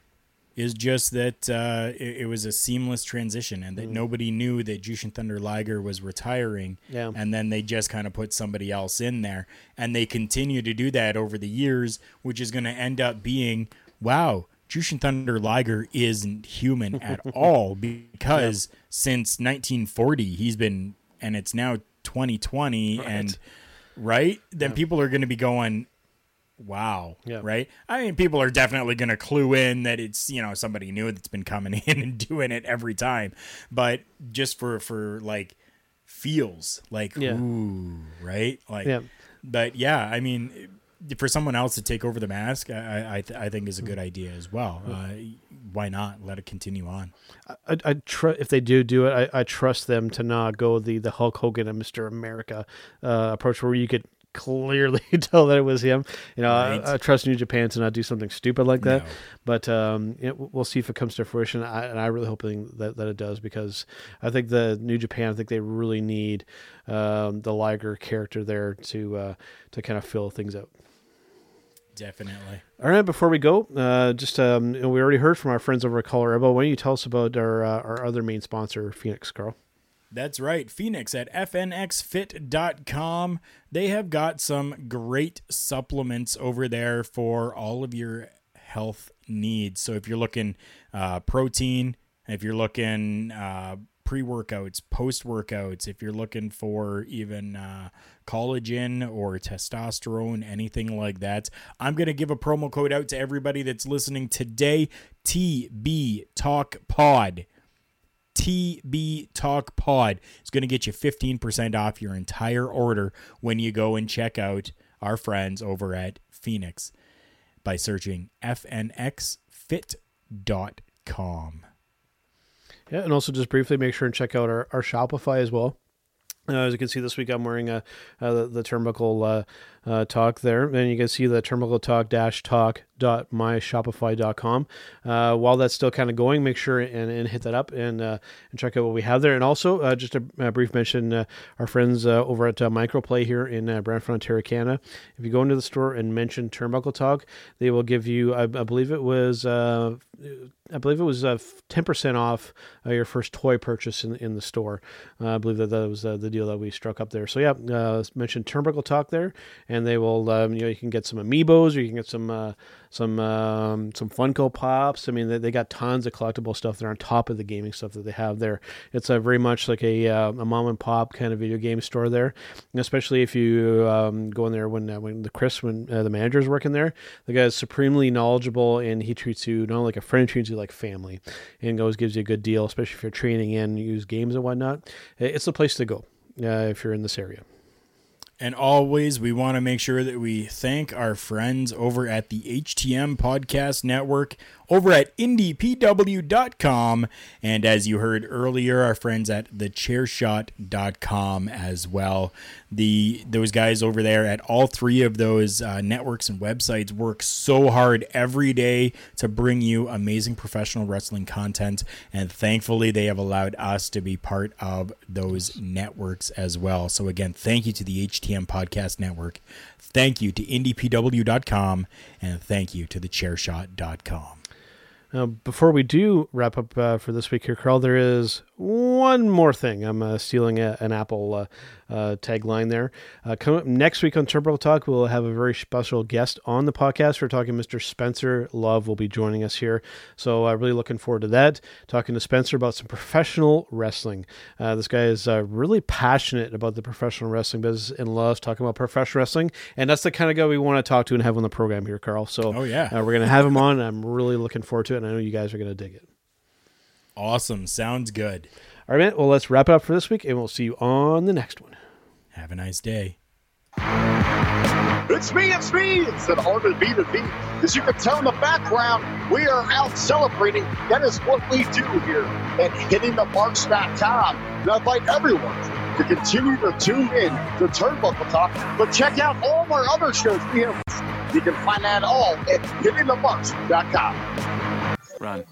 [SPEAKER 6] is just that it was a seamless transition, and that nobody knew that Jushin Thunder Liger was retiring.
[SPEAKER 5] Yeah.
[SPEAKER 6] And then they just kind of put somebody else in there, and they continue to do that over the years, which is going to end up being, wow, Jushin Thunder Liger isn't human at all, because since 1940 he's been, and it's now 2020, and then people are going to be going, wow, right? I mean, people are definitely going to clue in that it's somebody new that's been coming in and doing it every time, but just for like feels like ooh, right? Like, but yeah, I mean, for someone else to take over the mask, I think is a good idea as well. Why not let it continue on?
[SPEAKER 5] If they do it, I trust them to not go the Hulk Hogan and Mr. America approach, where you could clearly tell that it was him. I trust New Japan to not do something stupid like that. But we'll see if it comes to fruition. I really hope that it does, because I think the New Japan, they really need the Liger character there to kind of fill things out.
[SPEAKER 6] Definitely.
[SPEAKER 5] All right, before we go, we already heard from our friends over at Collar Elbow. Why don't you tell us about our other main sponsor, Phoenix, Carl?
[SPEAKER 6] That's right. Phoenix at fnxfit.com. They have got some great supplements over there for all of your health needs. So if you're looking protein, if you're looking pre-workouts, post-workouts, if you're looking for even collagen or testosterone, anything like that, I'm going to give a promo code out to everybody that's listening today, TB Talk Pod. TB Talk Pod is going to get you 15% off your entire order when you go and check out our friends over at Phoenix by searching fnxfit.com.
[SPEAKER 5] Yeah, and also just briefly make sure and check out our Shopify as well. As you can see this week, I'm wearing the Turnbuckle Talk there. And you can see the Turnbuckle Talk turnbuckletalk.myshopify.com. While that's still kind of going, make sure and hit that up and check out what we have there. And also, just a brief mention, our friends over at Microplay here in Brantford, Ontario, Canada. If you go into the store and mention Turnbuckle Talk, they will give you, I believe it was 10% off your first toy purchase in the store. I believe that was the deal that we struck up there. So yeah, mention Turnbuckle Talk there, and they will. You can get some amiibos, or you can get some Funko Pops. I mean, they got tons of collectible stuff there on top of the gaming stuff that they have there. It's very much like a mom and pop kind of video game store there, and especially if you go in there when the manager's working there. The guy is supremely knowledgeable, and he treats you not like a friend, he treats you like family, and always gives you a good deal, especially if you're training in, use games and whatnot. It's the place to go if you're in this area.
[SPEAKER 6] And always, we want to make sure that we thank our friends over at the HTM Podcast Network, over at IndiePW.com, and as you heard earlier, our friends at TheChairShot.com as well. Those guys over there at all three of those networks and websites work so hard every day to bring you amazing professional wrestling content, and thankfully they have allowed us to be part of those networks as well. So again, thank you to the HTM Podcast Network, thank you to IndiePW.com, and thank you to TheChairShot.com.
[SPEAKER 5] Now, before we do wrap up for this week here, Carl, there is one more thing. I'm stealing an Apple tagline there. Coming up next week on Turnbuckle Talk, we'll have a very special guest on the podcast. We're talking Mr. Spencer Love will be joining us here. So really looking forward to that. Talking to Spencer about some professional wrestling. This guy is really passionate about the professional wrestling business and loves talking about professional wrestling. And that's the kind of guy we want to talk to and have on the program here, Carl. So we're going to have him on. I'm really looking forward to it, and I know you guys are going to dig it.
[SPEAKER 6] Awesome. Sounds good.
[SPEAKER 5] All right, man. Well, let's wrap it up for this week, and we'll see you on the next one.
[SPEAKER 6] Have a nice day.
[SPEAKER 4] It's me. It's an Armin B2B. As you can tell in the background, we are out celebrating. That is what we do here at HittingTheMarks.com. And I invite everyone to continue to tune in to Turnbuckle Talk, but check out all of our other shows we have. You can find that all at HittingTheMarks.com.
[SPEAKER 3] Run.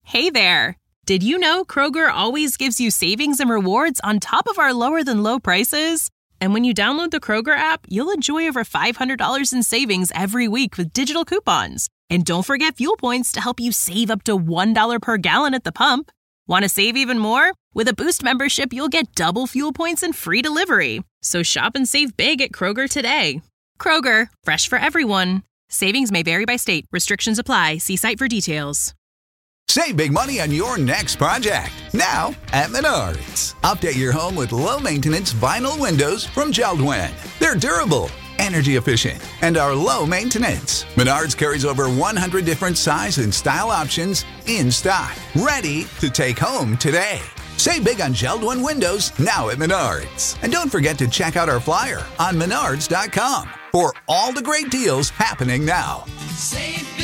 [SPEAKER 2] Hey there! Did you know Kroger always gives you savings and rewards on top of our lower-than-low prices? And when you download the Kroger app, you'll enjoy over $500 in savings every week with digital coupons. And don't forget fuel points to help you save up to $1 per gallon at the pump. Want to save even more? With a Boost membership, you'll get double fuel points and free delivery. So shop and save big at Kroger today. Kroger, fresh for everyone. Savings may vary by state. Restrictions apply. See site for details.
[SPEAKER 10] Save big money on your next project, now at Menards. Update your home with low-maintenance vinyl windows from JELD-WEN. They're durable, energy efficient, and are low maintenance. Menards carries over 100 different size and style options in stock, ready to take home today. Save big on JELD-WEN windows now at Menards. And don't forget to check out our flyer on menards.com for all the great deals happening now.
[SPEAKER 11] Save